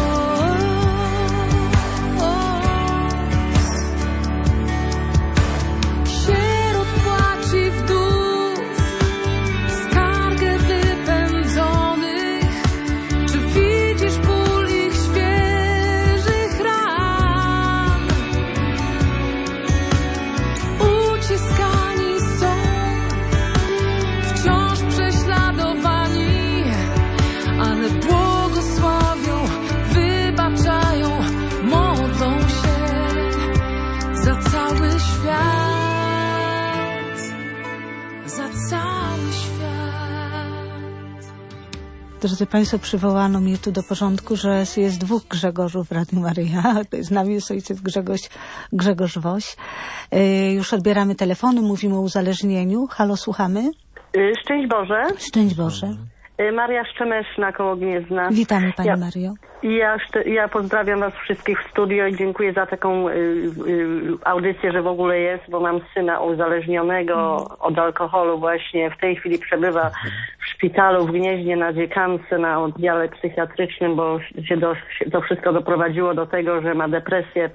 Drodzy Państwo, przywołano mnie tu do porządku, że jest dwóch Grzegorzów w Radiu Maryja. Z nami jest ojciec Grzegorz Woś. Już odbieramy telefony, mówimy o uzależnieniu. Halo, słuchamy? Szczęść Boże. Szczęść Boże. Maria Szczemeszna, koło Gniezna. Witamy Pani Mario. Ja pozdrawiam Was wszystkich w studio i dziękuję za taką audycję, że w ogóle jest, bo mam syna uzależnionego od alkoholu właśnie. W tej chwili przebywa w szpitalu w Gnieźnie na Dziekance, na oddziale psychiatrycznym, bo się to wszystko doprowadziło do tego, że ma depresję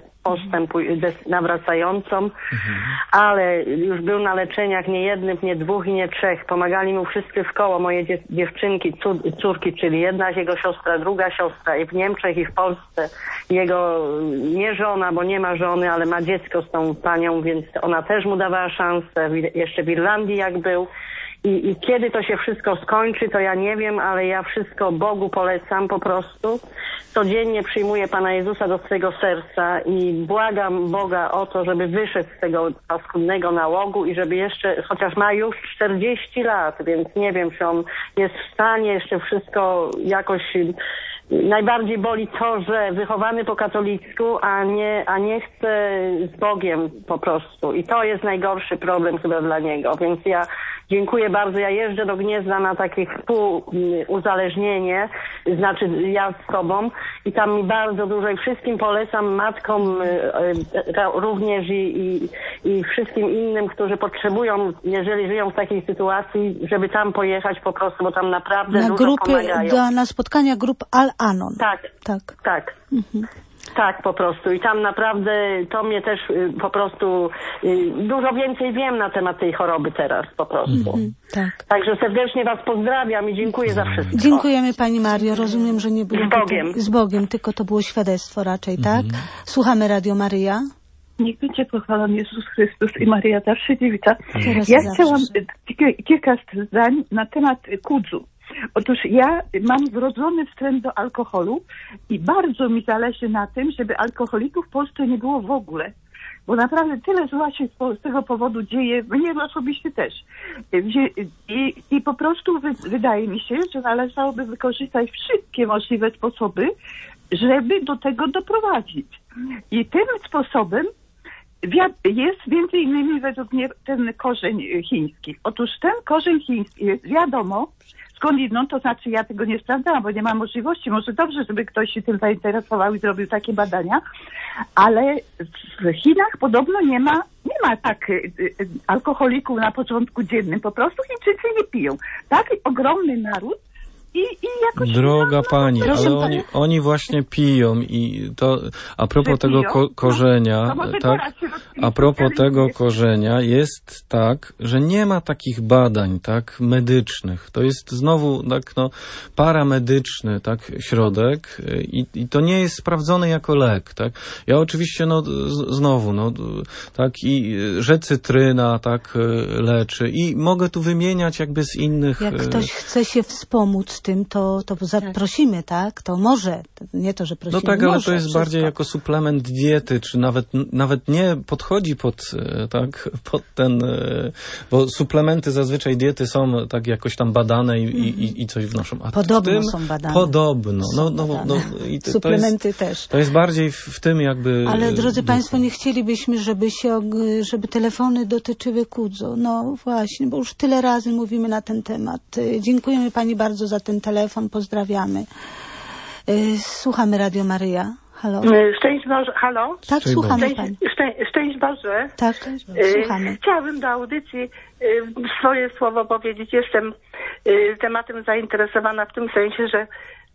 nawracającą, ale już był na leczeniach nie jednym, nie dwóch i nie trzech. Pomagali mu wszyscy w koło, moje dziewczynki, córki, czyli jedna jego siostra, druga siostra i w Niemczech i w Polsce. Jego nie żona, bo nie ma żony, ale ma dziecko z tą panią, więc ona też mu dawała szansę. Jeszcze w Irlandii jak był. I kiedy to się wszystko skończy, to ja nie wiem, ale ja wszystko Bogu polecam po prostu. Codziennie przyjmuję Pana Jezusa do swojego serca i błagam Boga o to, żeby wyszedł z tego paskudnego nałogu i żeby jeszcze, chociaż ma już 40 lat, więc nie wiem, czy on jest w stanie jeszcze wszystko jakoś... Najbardziej boli to, że wychowany po katolicku, a nie chce z Bogiem po prostu. I to jest najgorszy problem chyba dla niego. Więc ja dziękuję bardzo. Ja jeżdżę do Gniezna na takie współuzależnienie, znaczy ja z sobą i tam mi bardzo dużo i wszystkim polecam, matkom również i wszystkim innym, którzy potrzebują, jeżeli żyją w takiej sytuacji, żeby tam pojechać po prostu, bo tam naprawdę na dużo pomagają. Na spotkania grup Al-Anon. Tak. Mhm. Tak, po prostu. I tam naprawdę to mnie też po prostu dużo więcej wiem na temat tej choroby teraz po prostu. Tak. Także serdecznie Was pozdrawiam i dziękuję za wszystko. Dziękujemy Pani Mario. Rozumiem, że nie było... Z Bogiem. Z Bogiem, tylko to było świadectwo raczej, tak? Słuchamy Radio Maryja. Niech będzie pochwalony Jezus Chrystus i Maria zawsze dziewica. Teraz Ja zawsze. chciałam kilka zdań na temat kudzu. Otóż ja mam wrodzony wstręt do alkoholu i bardzo mi zależy na tym, żeby alkoholików w Polsce nie było w ogóle. Bo naprawdę tyle zła się z tego powodu dzieje, mnie osobiście też. I po prostu wydaje mi się, że należałoby wykorzystać wszystkie możliwe sposoby, żeby do tego doprowadzić. I tym sposobem jest między innymi według mnie ten korzeń chiński. Otóż ten korzeń chiński jest wiadomo, skądinąd, to znaczy ja tego nie sprawdzałam, bo nie mam możliwości. Może dobrze, żeby ktoś się tym zainteresował i zrobił takie badania, ale w Chinach podobno nie ma tak alkoholików na początku dziennym. Po prostu Chińczycy nie piją. Taki ogromny naród i jakoś... Droga pani, ale oni właśnie piją i to a propos tego korzenia, tak? A propos tego korzenia jest tak, że nie ma takich badań, tak, medycznych. To jest znowu tak, paramedyczny, tak, środek i to nie jest sprawdzone jako lek, tak? Ja oczywiście, znowu, tak, i że cytryna, tak, leczy i mogę tu wymieniać jakby z innych... Jak ktoś chce się wspomóc tym, to zaprosimy, tak? To może, nie to, że prosimy. No tak, ale może, to jest wszystko. bardziej jako suplement diety, czy nawet nie podchodzi pod ten, bo suplementy zazwyczaj diety są tak jakoś tam badane i coś wnoszą. A podobno są badane. Podobno. Suplementy też. To jest bardziej w tym jakby... Ale drodzy Państwo, nie chcielibyśmy, żeby telefony dotyczyły kudzu. No właśnie, bo już tyle razy mówimy na ten temat. Dziękujemy Pani bardzo za ten telefon, pozdrawiamy. Słuchamy Radio Maryja. Halo? Szczęść Boże. Halo? Tak, słuchamy Pani. Szczęść Boże. Tak, słuchamy. Chciałabym do audycji swoje słowo powiedzieć. Jestem tematem zainteresowana w tym sensie, że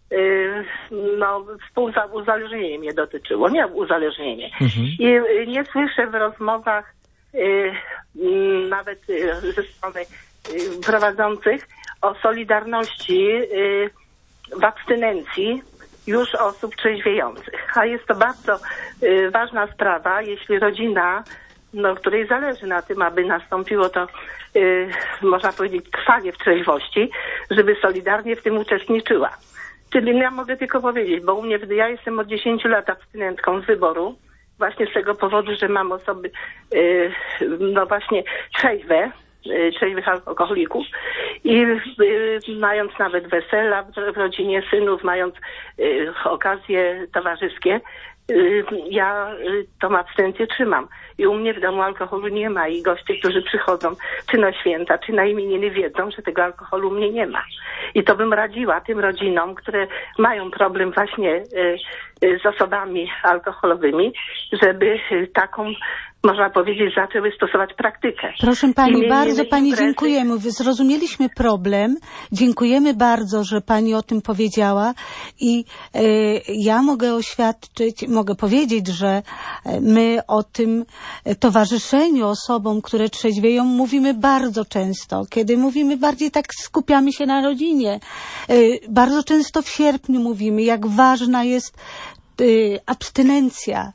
współuzależnienie mnie dotyczyło. Nie uzależnienie. I nie słyszę w rozmowach nawet ze strony prowadzących o solidarności w abstynencji już osób trzeźwiejących. A jest to bardzo ważna sprawa, jeśli rodzina, której zależy na tym, aby nastąpiło to, można powiedzieć, trwanie w trzeźwości, żeby solidarnie w tym uczestniczyła. Czyli ja mogę tylko powiedzieć, bo ja jestem od 10 lat abstynentką z wyboru, właśnie z tego powodu, że mam osoby, właśnie trzeźwych alkoholików i mając nawet wesela w rodzinie synów, mając okazje towarzyskie, ja tą abstynencję trzymam. I u mnie w domu alkoholu nie ma i goście, którzy przychodzą czy na święta, czy na imieniny wiedzą, że tego alkoholu u mnie nie ma. I to bym radziła tym rodzinom, które mają problem właśnie z osobami alkoholowymi, żeby taką, można powiedzieć, zaczęły stosować praktykę. Proszę Pani, bardzo Pani dziękujemy. Zrozumieliśmy problem. Dziękujemy bardzo, że Pani o tym powiedziała i ja mogę powiedzieć, że my o tym towarzyszeniu osobom, które trzeźwieją, mówimy bardzo często. Kiedy mówimy bardziej tak, skupiamy się na rodzinie. Bardzo często w sierpniu mówimy, jak ważna jest abstynencja.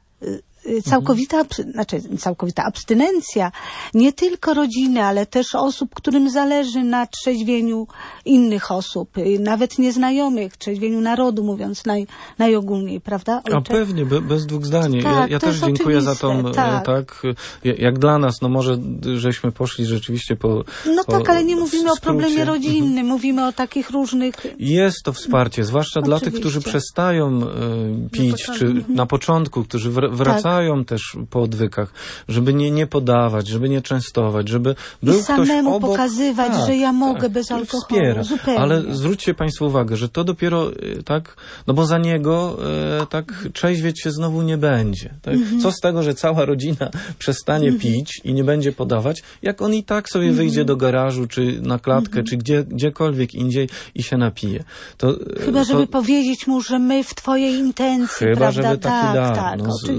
Całkowita abstynencja nie tylko rodziny, ale też osób, którym zależy na trzeźwieniu innych osób, nawet nieznajomych, trzeźwieniu narodu, mówiąc najogólniej, prawda? A pewnie, bez dwóch zdań. Tak, ja też dziękuję za tą, jak dla nas, może żeśmy poszli rzeczywiście po... tak, ale nie mówimy o problemie rodzinnym, mówimy o takich różnych... Jest to wsparcie, zwłaszcza dla tych, którzy przestają pić, czy na początku, którzy wracają też po odwykach, żeby nie podawać, żeby nie częstować, żeby był ktoś samemu obok, pokazywać, że ja mogę bez alkoholu. Wspiera. Zupełnie. Ale zwróćcie Państwo uwagę, że to dopiero bo za niego trzeźwieć się znowu nie będzie. Tak? Co z tego, że cała rodzina przestanie pić i nie będzie podawać, jak on i tak sobie wyjdzie do garażu, czy na klatkę, czy gdziekolwiek indziej i się napije. Chyba, żeby powiedzieć mu, że my w Twojej intencji, chyba, prawda? żeby taki dar. Oczywiście.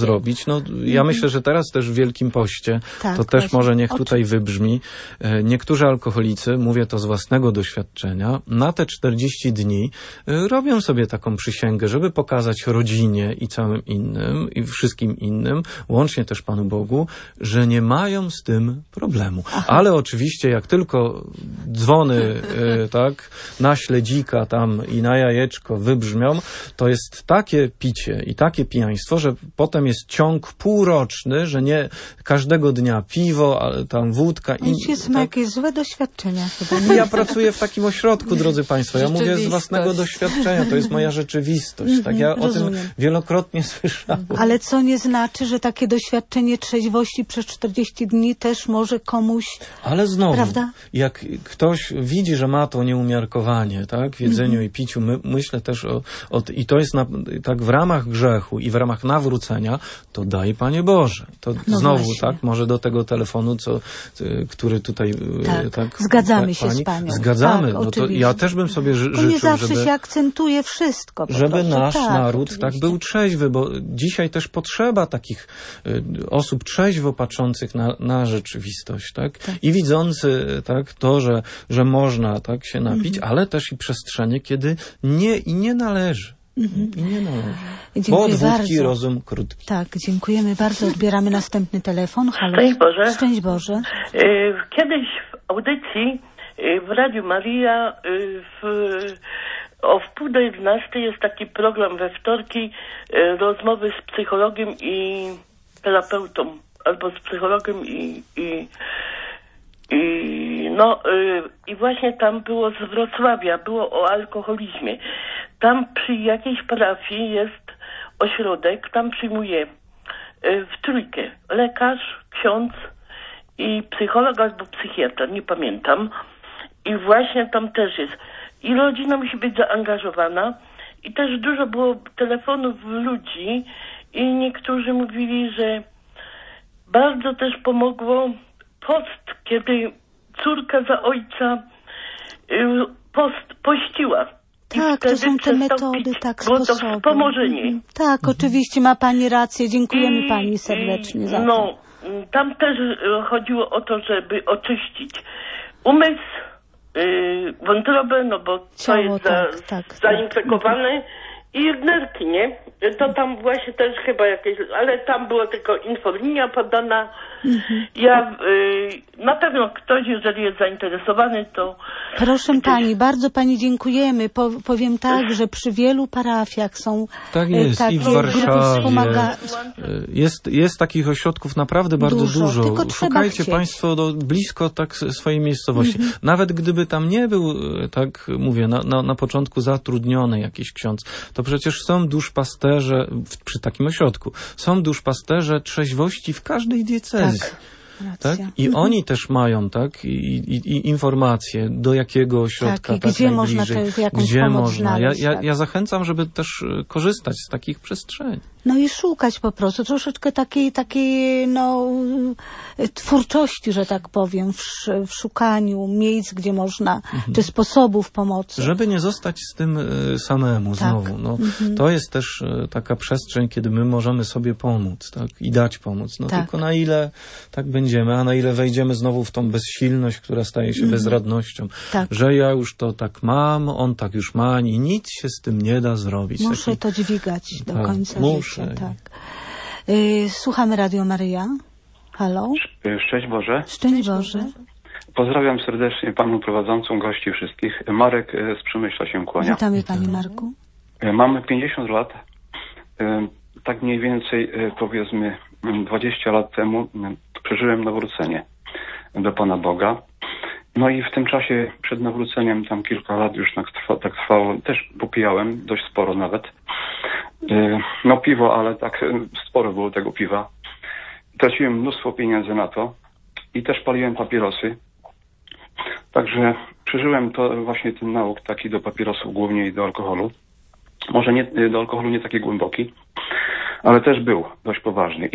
zrobić. No, ja myślę, że teraz też w Wielkim Poście, to też może niech tutaj wybrzmi. Niektórzy alkoholicy, mówię to z własnego doświadczenia, na te 40 dni robią sobie taką przysięgę, żeby pokazać rodzinie i całym innym, i wszystkim innym, łącznie też Panu Bogu, że nie mają z tym problemu. Ale oczywiście, jak tylko dzwony tak, na śledzika tam i na jajeczko wybrzmią, to jest takie picie i takie pijaństwo, że potem jest ciąg półroczny, że nie każdego dnia piwo, ale tam wódka. Ma jakieś złe doświadczenia chyba. Ja pracuję w takim ośrodku, drodzy Państwo. Ja mówię z własnego doświadczenia. To jest moja rzeczywistość. Tak, ja o tym wielokrotnie słyszałem. Ale co nie znaczy, że takie doświadczenie trzeźwości przez 40 dni też może komuś... Ale znowu, prawda? Jak ktoś widzi, że ma to nieumiarkowanie, tak, w jedzeniu i piciu, myślę też i to jest tak w ramach grzechu i w ramach nawrócenia, to daj Panie Boże. To znowu, właśnie. Tak, może do tego telefonu, który tutaj... Tak, zgadzamy się z Panią. Zgadzamy. No to ja też bym sobie życzył, nie zawsze się akcentuje wszystko. Żeby nasz naród tak był trzeźwy, bo dzisiaj też potrzeba takich osób trzeźwo patrzących na rzeczywistość, tak? I widzący tak, to, że można tak się napić, ale też i przestrzenie, kiedy nie należy. I nie należy. Bo od wódki rozum krótki. Tak, dziękujemy bardzo. Odbieramy następny telefon. Halo. Szczęść Boże. Szczęść Boże. Kiedyś w audycji w Radiu Maria o 10:30 jest taki program we wtorki, rozmowy z psychologiem i terapeutą, albo z psychologiem i właśnie tam było z Wrocławia, było o alkoholizmie. Tam przy jakiejś parafii jest ośrodek, tam przyjmuje w trójkę lekarz, ksiądz i psycholog albo psychiatra, nie pamiętam. I właśnie tam też jest. I rodzina musi być zaangażowana. I też dużo było telefonów ludzi i niektórzy mówili, że bardzo też pomogło post, kiedy córka za ojca pościła. Tak, to są te metody, sposoby. To wspomożenie. Tak, oczywiście ma Pani rację. Dziękujemy Pani serdecznie za to. Tam też chodziło o to, żeby oczyścić umysł, wątrobę, no bo ciało, to jest zainfekowane i nerki, nie? To tam właśnie też chyba jakieś, ale tam była tylko infolinia podana. Ja na pewno ktoś, jeżeli jest zainteresowany, to... Proszę Pani, bardzo Pani dziękujemy. Powiem tak, że przy wielu parafiach są tak jest, i w Warszawie. Jest takich ośrodków naprawdę bardzo dużo. Szukajcie Państwo blisko tak swojej miejscowości. Nawet gdyby tam nie był, tak mówię, na początku zatrudniony jakiś ksiądz, to przecież są duszpasterze przy takim ośrodku. Są duszpasterze trzeźwości w każdej diecezji. Tak? I oni też mają i informacje, do jakiego ośrodka gdzie można jakąś pomoc znaleźć. Ja zachęcam, żeby też korzystać z takich przestrzeni. No i szukać po prostu troszeczkę takiej twórczości, że tak powiem, w szukaniu miejsc, gdzie można, czy sposobów pomocy. Żeby nie zostać z tym samemu znowu. No, to jest też taka przestrzeń, kiedy my możemy sobie pomóc, tak? I dać pomoc. No tylko na ile tak będziemy, a na ile wejdziemy znowu w tą bezsilność, która staje się bezradnością. Że ja już to tak mam, on tak już ma i nic się z tym nie da zrobić. Muszę to dźwigać do końca życia. Tak. Słuchamy Radio Maryja. Halo? Szczęść Boże. Szczęść Boże. Pozdrawiam serdecznie Panią prowadzącą, gości wszystkich. Marek z Przemyśla się kłania. Witamy Panie Marku. Mam 50 lat. Tak mniej więcej powiedzmy 20 lat temu przeżyłem nawrócenie do Pana Boga. No i w tym czasie przed nawróceniem, tam kilka lat już tak trwało, też popijałem, dość sporo nawet. No piwo, ale tak sporo było tego piwa. Traciłem mnóstwo pieniędzy na to i też paliłem papierosy. Także przeżyłem to właśnie ten nauk taki do papierosów głównie i do alkoholu. Może nie do alkoholu nie taki głęboki, ale też był dość poważny.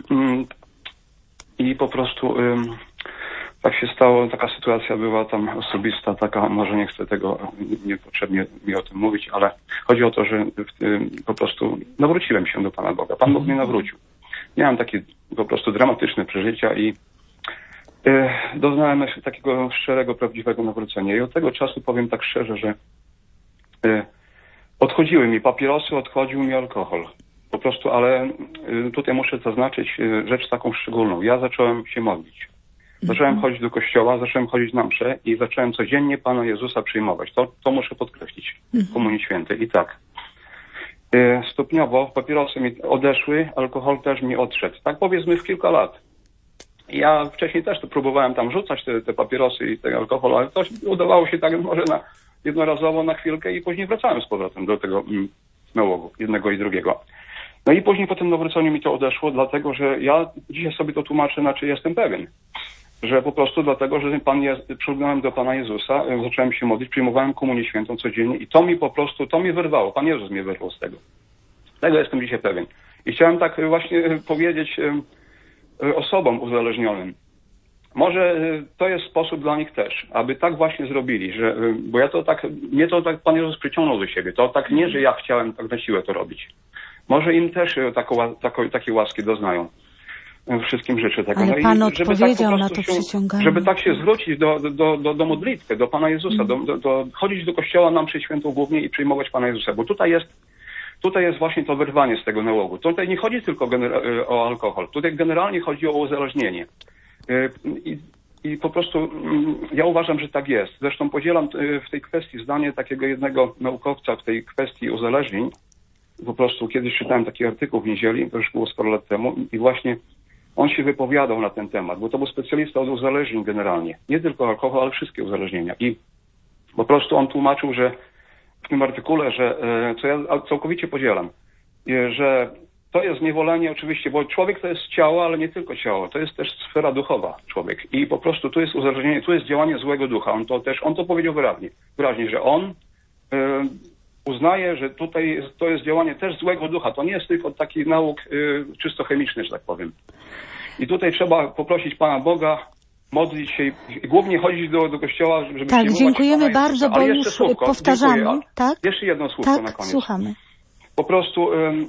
I po prostu tak się stało, taka sytuacja była tam osobista, taka, może nie chcę tego, niepotrzebnie mi o tym mówić, ale chodzi o to, że po prostu nawróciłem się do Pana Boga. Pan Bóg mnie nawrócił. miałem takie po prostu dramatyczne przeżycia i doznałem takiego szczerego, prawdziwego nawrócenia. I od tego czasu powiem tak szczerze, że odchodziły mi papierosy, odchodził mi alkohol. Po prostu, ale tutaj muszę zaznaczyć rzecz taką szczególną. Ja zacząłem się modlić. Zacząłem chodzić do kościoła, zacząłem chodzić na mszę i zacząłem codziennie Pana Jezusa przyjmować. To muszę podkreślić w Komunii Świętej. I tak. Stopniowo papierosy mi odeszły, alkohol też mi odszedł. Tak powiedzmy w kilka lat. Ja wcześniej też to próbowałem tam rzucać te papierosy i ten alkohol, ale to udawało się tak może jednorazowo na chwilkę i później wracałem z powrotem do tego nałogu, jednego i drugiego. No i później po tym nawróceniu mi to odeszło, dlatego że ja dzisiaj sobie to tłumaczę, na czym jestem pewien. Że po prostu dlatego, że przygnąłem do Pana Jezusa, zacząłem się modlić, przyjmowałem Komunię Świętą codziennie i to mi po prostu, to mnie wyrwało. Pan Jezus mnie wyrwał z tego. Tego jestem dzisiaj pewien. I chciałem tak właśnie powiedzieć osobom uzależnionym. Może to jest sposób dla nich też, aby tak właśnie zrobili, że, bo mnie to tak Pan Jezus przyciągnął do siebie. To tak nie, że ja chciałem tak na siłę to robić. Może im też takiej łaski doznają. Wszystkim życzę tego. Ale Pan odpowiedział tak na to przyciąganie. Żeby tak się zwrócić do modlitwy, do Pana Jezusa, chodzić do kościoła na mszę świętą głównie i przyjmować Pana Jezusa, bo tutaj jest właśnie to wyrwanie z tego nałogu. Tutaj nie chodzi tylko o alkohol, tutaj generalnie chodzi o uzależnienie. I po prostu ja uważam, że tak jest. Zresztą podzielam w tej kwestii zdanie takiego jednego naukowca w tej kwestii uzależnień. Po prostu kiedyś czytałem taki artykuł w Niedzieli, to już było sporo lat temu i właśnie on się wypowiadał na ten temat, bo to był specjalista od uzależnień generalnie. Nie tylko alkohol, ale wszystkie uzależnienia. I po prostu on tłumaczył, że w tym artykule, że co ja całkowicie podzielam, że to jest zniewolenie oczywiście, bo człowiek to jest ciało, ale nie tylko ciało, to jest też sfera duchowa człowiek. I po prostu tu jest uzależnienie, tu jest działanie złego ducha. On to powiedział wyraźnie, że on uznaje, że tutaj to jest działanie też złego ducha. To nie jest tylko taki nauk czysto chemiczny, że tak powiem. I tutaj trzeba poprosić Pana Boga, modlić się i głównie chodzić do kościoła, żeby tak, dziękujemy bardzo, bo już słówko, powtarzamy. Tak? Jeszcze jedno słówko tak, na koniec. Słuchamy. Po prostu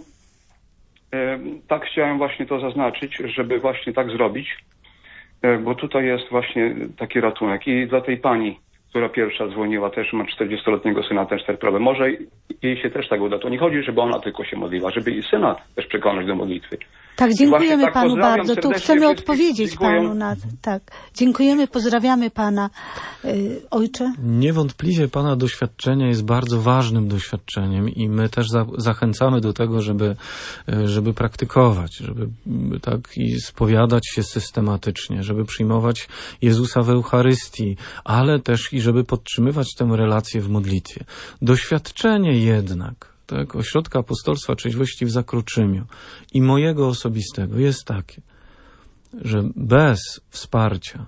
tak chciałem właśnie to zaznaczyć, żeby właśnie tak zrobić, bo tutaj jest właśnie taki ratunek. I dla tej pani, która pierwsza dzwoniła, też ma 40-letniego syna, też ten problem. Może jej się też tak uda. To nie chodzi, żeby ona tylko się modliła, żeby i syna też przekonać do modlitwy. Tak, dziękujemy Panu bardzo. Tu chcemy odpowiedzieć Panu na to. Tak. Dziękujemy, pozdrawiamy Pana. Ojcze? Niewątpliwie Pana doświadczenie jest bardzo ważnym doświadczeniem i my też zachęcamy do tego, żeby praktykować, żeby tak i spowiadać się systematycznie, żeby przyjmować Jezusa w Eucharystii, ale też i żeby podtrzymywać tę relację w modlitwie. Doświadczenie jednak Ośrodka Apostolstwa Trzeźwości w Zakroczymiu i mojego osobistego jest takie, że bez wsparcia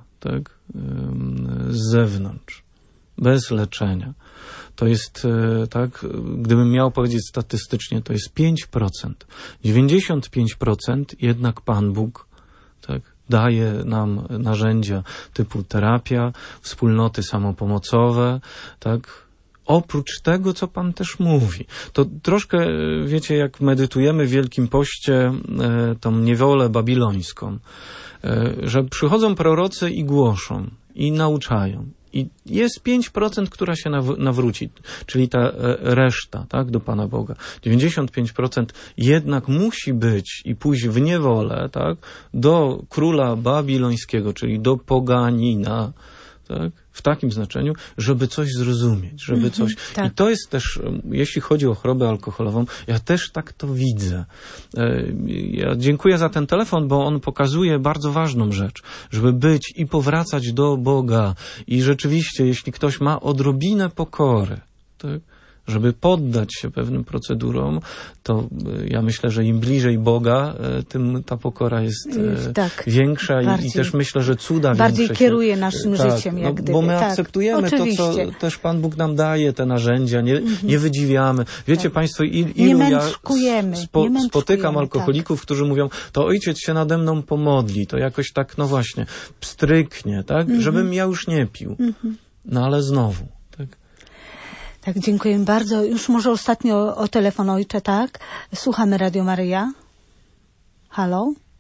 z zewnątrz, bez leczenia, to jest, gdybym miał powiedzieć statystycznie, to jest 5%. 95% jednak Pan Bóg daje nam narzędzia typu terapia, wspólnoty samopomocowe, oprócz tego, co Pan też mówi. To troszkę, wiecie, jak medytujemy w Wielkim Poście tą niewolę babilońską, że przychodzą prorocy i głoszą, i nauczają. I jest 5%, która się nawróci, czyli ta reszta, do Pana Boga. 95% jednak musi być i pójść w niewolę, do króla babilońskiego, czyli do poganina, w takim znaczeniu, żeby coś zrozumieć, żeby coś... Tak. I to jest też, jeśli chodzi o chorobę alkoholową, ja też tak to widzę. Ja dziękuję za ten telefon, bo on pokazuje bardzo ważną rzecz, żeby być i powracać do Boga. I rzeczywiście, jeśli ktoś ma odrobinę pokory, żeby poddać się pewnym procedurom, to ja myślę, że im bliżej Boga, tym ta pokora jest większa i też myślę, że cuda bardziej kieruje naszym życiem, jak gdyby. Bo my akceptujemy oczywiście. To, co też Pan Bóg nam daje, te narzędzia, nie wydziwiamy. Wiecie Państwo, ilu ja spotykam alkoholików, którzy mówią, to ojciec się nade mną pomodli, to jakoś tak, no właśnie, pstryknie, żebym ja już nie pił. No ale znowu. Tak, dziękuję bardzo. Już może ostatnio o telefon, ojcze, tak? Słuchamy Radio Maryja. Halo?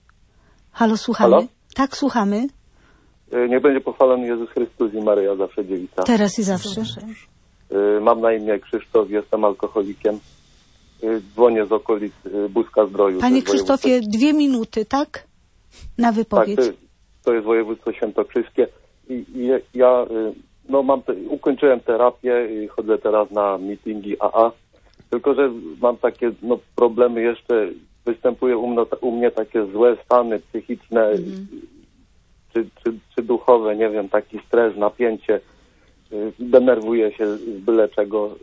Halo, słuchamy. Halo? Tak, słuchamy. Niech będzie pochwalony Jezus Chrystus i Maryja zawsze dziewica. Teraz i zawsze. Mam na imię Krzysztof, jestem alkoholikiem. Dzwonię z okolic Buska-Zdroju. Panie Krzysztofie, 2 minuty, tak? Na wypowiedź. Tak, to jest województwo świętokrzyskie. I ja ukończyłem terapię i chodzę teraz na meetingi AA. Tylko że mam takie problemy jeszcze, występuje u mnie takie złe stany psychiczne, czy duchowe, nie wiem, taki stres, napięcie, denerwuję się z byle czego,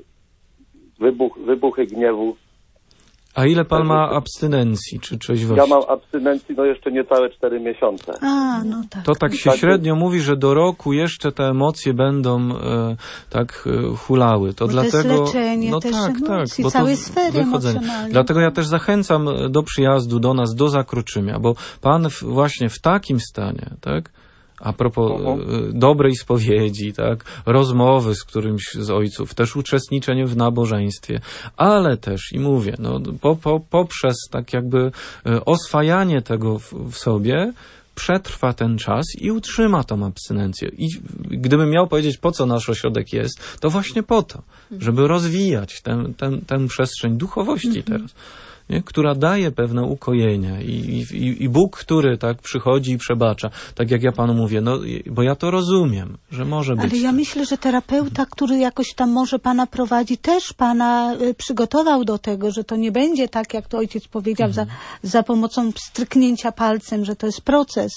wybuchy gniewu. A ile pan ma abstynencji, czy trzeźwości? Ja mam abstynencji jeszcze niecałe 4 miesiące. A, no tak. To tak się średnio mówi, że do roku jeszcze te emocje będą hulały. To dlatego, to jest leczenie też emocji, bo całej sfery emocjonalnej. Dlatego ja też zachęcam do przyjazdu do nas, do Zakroczymia, bo pan właśnie w takim stanie, tak? A propos dobrej spowiedzi, tak, rozmowy z którymś z ojców, też uczestniczenie w nabożeństwie, ale też, i mówię, poprzez tak jakby oswajanie tego w sobie, przetrwa ten czas i utrzyma tą abstynencję. I gdybym miał powiedzieć, po co nasz ośrodek jest, to właśnie po to, żeby rozwijać tę przestrzeń duchowości teraz. Nie? Która daje pewne ukojenie i Bóg, który tak przychodzi i przebacza, tak jak ja panu mówię, bo ja to rozumiem, że może być. Ale ja myślę, że terapeuta, który jakoś tam może pana prowadzi, też pana przygotował do tego, że to nie będzie tak, jak to ojciec powiedział, za pomocą stryknięcia palcem, że to jest proces,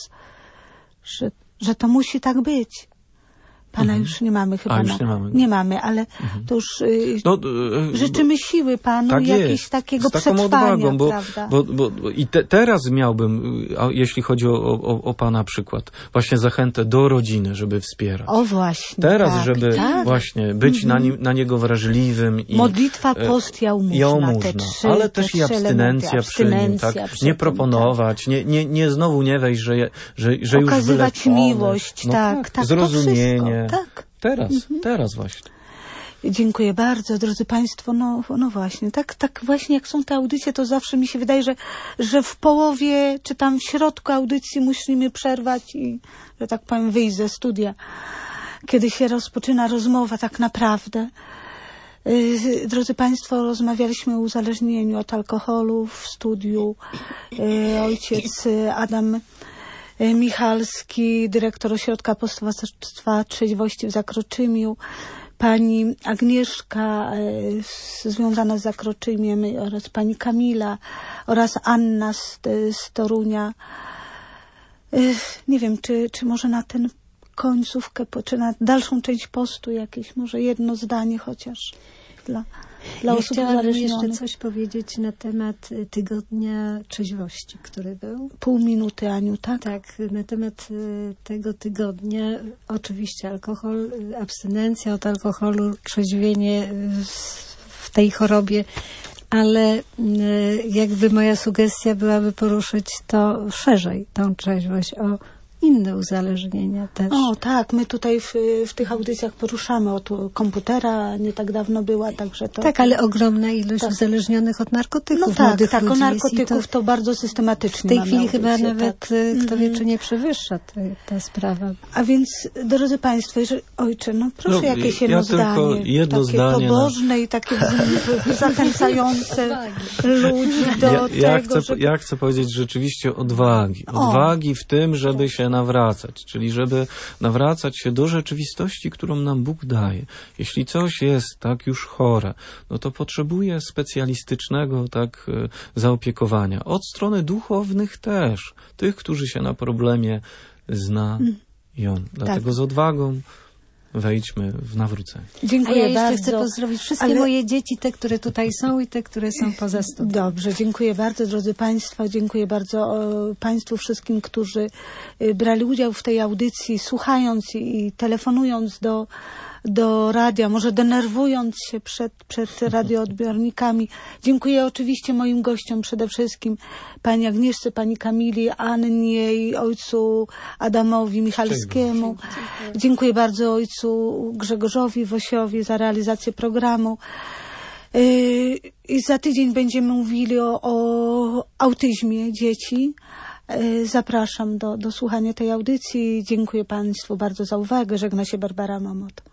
że to musi tak być. Pana już nie mamy chyba. Nie mamy, ale to już życzymy siły panu tak i jakiegoś takiego przetrwania, odwagą, prawda? Bo teraz miałbym, jeśli chodzi o pana przykład, właśnie zachętę do rodziny, żeby wspierać. O właśnie. Teraz, żeby właśnie być na niego wrażliwym. I modlitwa, post, jałmużna. Ale też i abstynencja przy nim, tak? Nie proponować, znowu nie wejść, że już okazywać miłość, tak, zrozumienie. Tak. Teraz właśnie. Dziękuję bardzo, drodzy Państwo. No właśnie, tak właśnie jak są te audycje, to zawsze mi się wydaje, że w połowie, czy tam w środku audycji musimy przerwać i, że tak powiem, wyjść ze studia, kiedy się rozpoczyna rozmowa tak naprawdę. Drodzy Państwo, rozmawialiśmy o uzależnieniu od alkoholu w studiu. Ojciec Adam Michalski, dyrektor Ośrodka Apostolstwa Trzeźwości w Zakroczymiu, pani Agnieszka związana z Zakroczymiem oraz pani Kamila oraz Anna z Torunia. Nie wiem, czy może na tę końcówkę, czy na dalszą część postu jakieś, może jedno zdanie chociaż dla osób chciałabym jeszcze coś powiedzieć na temat Tygodnia Trzeźwości, który był. Pół minuty, Aniu, tak? Tak, na temat tego tygodnia oczywiście alkohol, abstynencja od alkoholu, trzeźwienie w tej chorobie, ale jakby moja sugestia byłaby poruszyć to szerzej, tą trzeźwość, o inne uzależnienia też. O tak, my tutaj w tych audycjach poruszamy od komputera, nie tak dawno była, także to... Tak, ale ogromna ilość uzależnionych od narkotyków. No tak, o narkotyków to bardzo systematycznie. W tej chwili chyba nawet, kto wie, czy nie przewyższa ta sprawa. A więc, drodzy Państwo, ojcze, proszę jakieś jedno zdanie. Tylko jedno takie zdanie. Pobożne i takie zachęcające ludzi do tego, Ja chcę powiedzieć rzeczywiście odwagi. Odwagi w tym, żeby się nawracać, czyli żeby nawracać się do rzeczywistości, którą nam Bóg daje. Jeśli coś jest tak już chore, to potrzebuje specjalistycznego zaopiekowania. Od strony duchownych też. Tych, którzy się na problemie znają. Dlatego z odwagą wejdźmy w nawrócenie. Dziękuję bardzo. Ja chcę pozdrowić wszystkie moje dzieci, te, które tutaj są i te, które są poza studiem. Dobrze, dziękuję bardzo, drodzy Państwo. Dziękuję bardzo Państwu wszystkim, którzy brali udział w tej audycji, słuchając i telefonując do radia, może denerwując się przed radioodbiornikami. Dziękuję oczywiście moim gościom, przede wszystkim pani Agnieszce, pani Kamili, Annie i ojcu Adamowi Michalskiemu. Dziękuję bardzo ojcu Grzegorzowi Wosiowi za realizację programu. I za tydzień będziemy mówili o autyzmie dzieci. Zapraszam do słuchania tej audycji. Dziękuję Państwu bardzo za uwagę. Żegna się Barbara Momot.